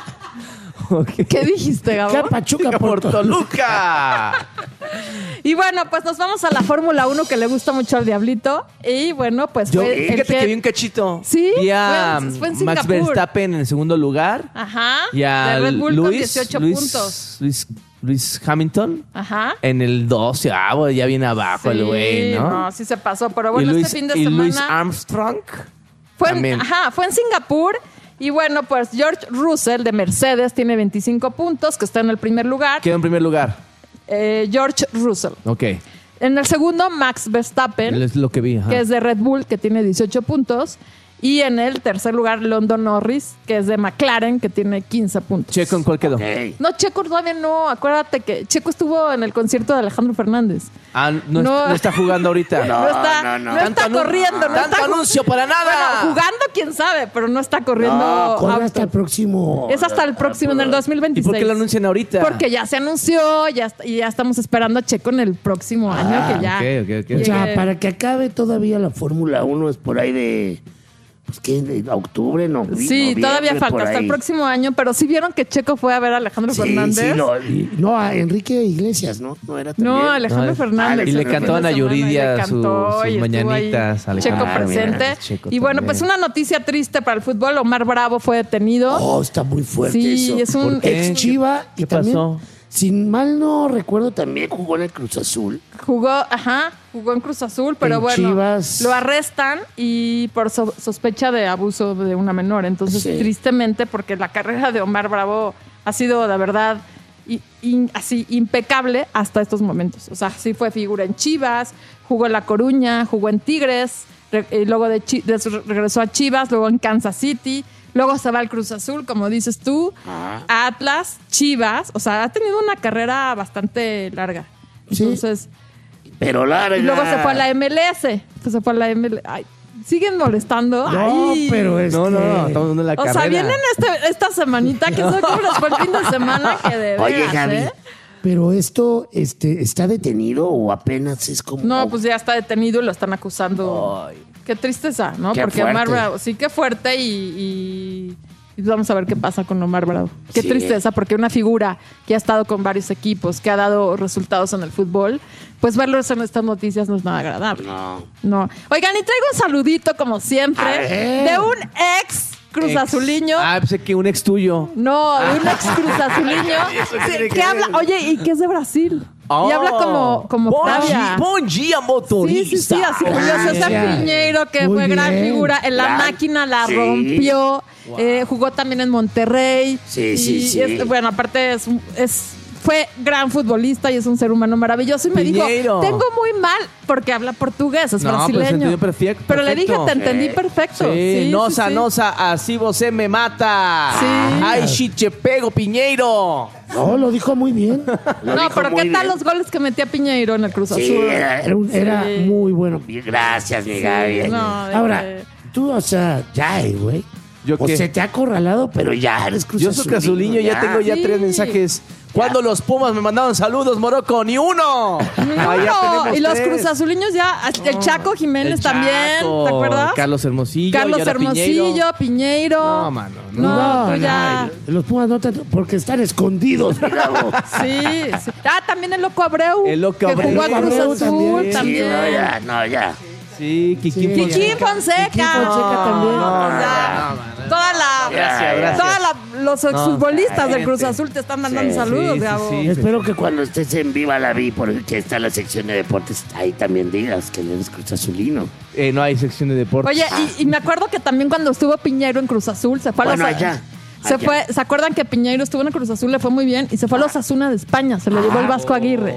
¿Qué dijiste, Gabo? ¿Qué Pachuca por Toluca? Y bueno, pues nos vamos a la Fórmula 1 que le gusta mucho al Diablito. Y bueno, pues Fíjate que vi un cachito. Sí, vi a fue en Max Singapur. Verstappen en el segundo lugar. Ajá. Y a de Red Bull con 18 puntos. Luis Hamilton. Ajá. En el 12, ya viene abajo el güey, ¿no? No, sí se pasó. Pero bueno, este fin de semana... Y Luis Armstrong. Fue en Singapur. Y bueno, pues George Russell de Mercedes tiene 25 puntos, que está en el primer lugar. ¿Quedó en primer lugar? George Russell. Ok. En el segundo, Max Verstappen. Es lo que vi. Que es de Red Bull, que tiene 18 puntos. Y en el tercer lugar, Lando Norris, que es de McLaren, que tiene 15 puntos. ¿Checo en cuál quedó? No, Checo todavía no. Acuérdate que Checo estuvo en el concierto de Alejandro Fernández. No está jugando ahorita. No está corriendo. Tanto anuncio para nada. Bueno, jugando, quién sabe, pero no está corriendo. Corre hasta el próximo. Es hasta el próximo, en el 2026. ¿Y por qué lo anuncian ahorita? Porque ya se anunció y ya estamos esperando a Checo en el próximo año. Que ya. O sea, para que acabe todavía la Fórmula 1 es por ahí de... Pues que de octubre, noviembre. Sí, todavía falta hasta el próximo año, pero sí vieron que Checo fue a ver a Alejandro Fernández. No, a Enrique Iglesias, ¿no? No era también. No, Alejandro Fernández. Y le cantaban a Yuridia sus mañanitas. Checo presente. Y bueno, pues una noticia triste para el fútbol. Omar Bravo fue detenido. Oh, está muy fuerte sí, eso. Es un ex Chiva. ¿Qué pasó? Sin mal no recuerdo, también jugó en el Cruz Azul. Jugó en Cruz Azul, pero en bueno, Chivas. lo arrestan y por sospecha de abuso de una menor. Entonces, tristemente, porque la carrera de Omar Bravo ha sido, la verdad, así impecable hasta estos momentos. O sea, sí fue figura en Chivas, jugó en La Coruña, jugó en Tigres, y luego regresó a Chivas, luego en Kansas City, luego se va al Cruz Azul, como dices tú, Atlas, Chivas, o sea, ha tenido una carrera bastante larga. Entonces, pero larga. Y luego se fue a la MLS. Ay, siguen molestando. No, Ay. pero No, estamos dando la carrera. O sea, vienen esta semanita, que no sé cómo les fue el fin de semana, que de veras, Oye, Gaby, pero esto ¿está detenido o apenas es como...? No, pues ya está detenido y lo están acusando. Ay. Qué tristeza, ¿no? Qué Porque fuerte. Omar Bravo, sí, qué fuerte y vamos a ver qué pasa con Omar Bravo. Qué tristeza, porque una figura que ha estado con varios equipos, que ha dado resultados en el fútbol, pues verlos en estas noticias no es nada agradable. No. Oigan, y traigo un saludito, como siempre, de un ex Cruz Azuliño. Pensé que un ex tuyo. No, de un ex Cruz Azuliño que habla, oye, y que es de Brasil. Y habla como Flavia. Bom dia, motorista. Sí, así Julio César Piñeiro, que Muy fue gran bien. figura. En la máquina la rompió. Jugó también en Monterrey. Sí. Bueno, aparte fue gran futbolista y es un ser humano maravilloso. Y me dijo, tengo muy mal, porque habla portugués, es brasileño. Perfecto. Pero le dije, te entendí perfecto. Sí, nosa, así você me mata. Sí. Ay, shit, te pego, Piñeiro. No, lo dijo muy bien. No, pero ¿qué tal los goles que metía Piñeiro en el Cruz Azul? Sí, Era muy bueno. Gracias, mi Gaby. No, Ahora, tú, o sea, ya, güey. ¿Yo O qué? se te ha acorralado, pero ya eres Cruz Yo soy Azuliño, ya tengo Sí. 3 mensajes. Cuando los Pumas me mandaron saludos, Morocco, ni uno. Ah, ya tenemos Y los 3. Cruz Azuliños ya, el Chaco Jiménez El también, Chaco, ¿te acuerdas? Carlos Hermosillo. Carlos y ahora Hermosillo, Piñeiro. No, mano. No, tú ya. Los Pumas no te... Porque están escondidos, mira vos. Sí. Ah, también el Loco Abreu. El Loco que Abreu. jugó a Cruz Abreu Azul también. también. Ya. Sí, Kikín Sí. Kikín Fonseca. Kikín Fonseca también. Toda la, Gracias. los exfutbolistas del Cruz gente. Azul te están mandando saludos, Gabo. Y espero que Cuando estés en Viva la Vi, porque está la sección de deportes, ahí también digas que eres Cruz Azulino. No hay sección de deportes. Oye, y me acuerdo que también cuando estuvo Piñeiro en Cruz Azul, se fue a los... allá. ¿Se acuerdan que Piñeiro estuvo en Cruz Azul, le fue muy bien y se fue a los Asuna de España, se lo llevó el Vasco Aguirre?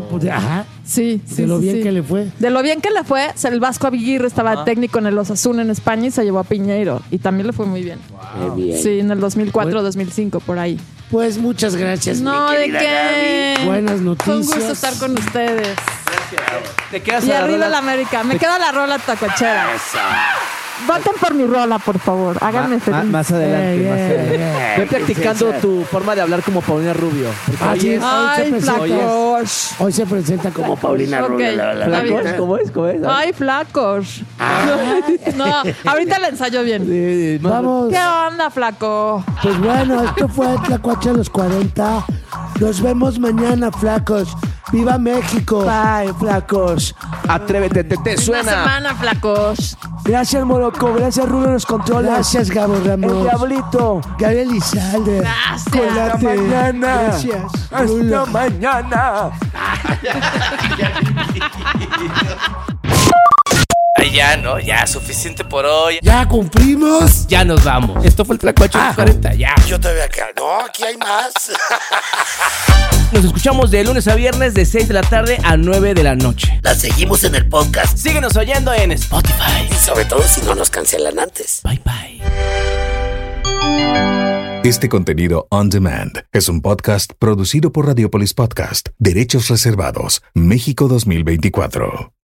Sí, de lo bien que le fue. De lo bien que le fue, el Vasco Aguirre estaba técnico en el Osasuna en España y se llevó a Piñeiro y también le fue muy bien. Bien. Sí, en el 2004, 2005, por ahí. Pues muchas gracias. No, mi ¿de querida qué? Gaby. Buenas Fue un gusto noticias. estar con ustedes. ¿Te quedas Y a la arriba rola? la América. Me queda la rola tacochera. Eso. Voten por mi rola, por favor. Háganme feliz. Más adelante, más adelante. Ve practicando tu forma de hablar como Paulina Rubio. Porque hoy sí. es- Ay, Hoy se flacos. Hoy se presenta como Como Paulina Ok, Rubio. está la bien. neta. ¿Cómo es? Ay, flacos. No, ahorita la ensayo bien. Vamos. ¿Qué onda, flaco? Pues bueno, esto fue Tlacuache a los 40. Nos vemos mañana, flacos. ¡Viva México! Bye, flacos. Atrévete, te Buena suena. semana, flacos. Gracias, Morocco. Gracias, Rubio, los controles. Gracias, Gabo Ramos. El Diablito. Gabriel Lizalde. Gracias. Hasta mañana. Gracias. Hasta mañana. Ay, ya, ¿no? Ya, suficiente por hoy. ¡Ya cumplimos! Ya nos vamos. Esto fue el Tlacuache de los 40, ya. Yo todavía quedo. No, aquí hay más. Nos escuchamos de lunes a viernes de 6 de la tarde a 9 de la noche. La seguimos en el podcast. Síguenos oyendo en Spotify. Y sobre todo si no nos cancelan antes. Bye, bye. Este contenido on demand es un podcast producido por Radiopolis Podcast, Derechos Reservados, México 2024.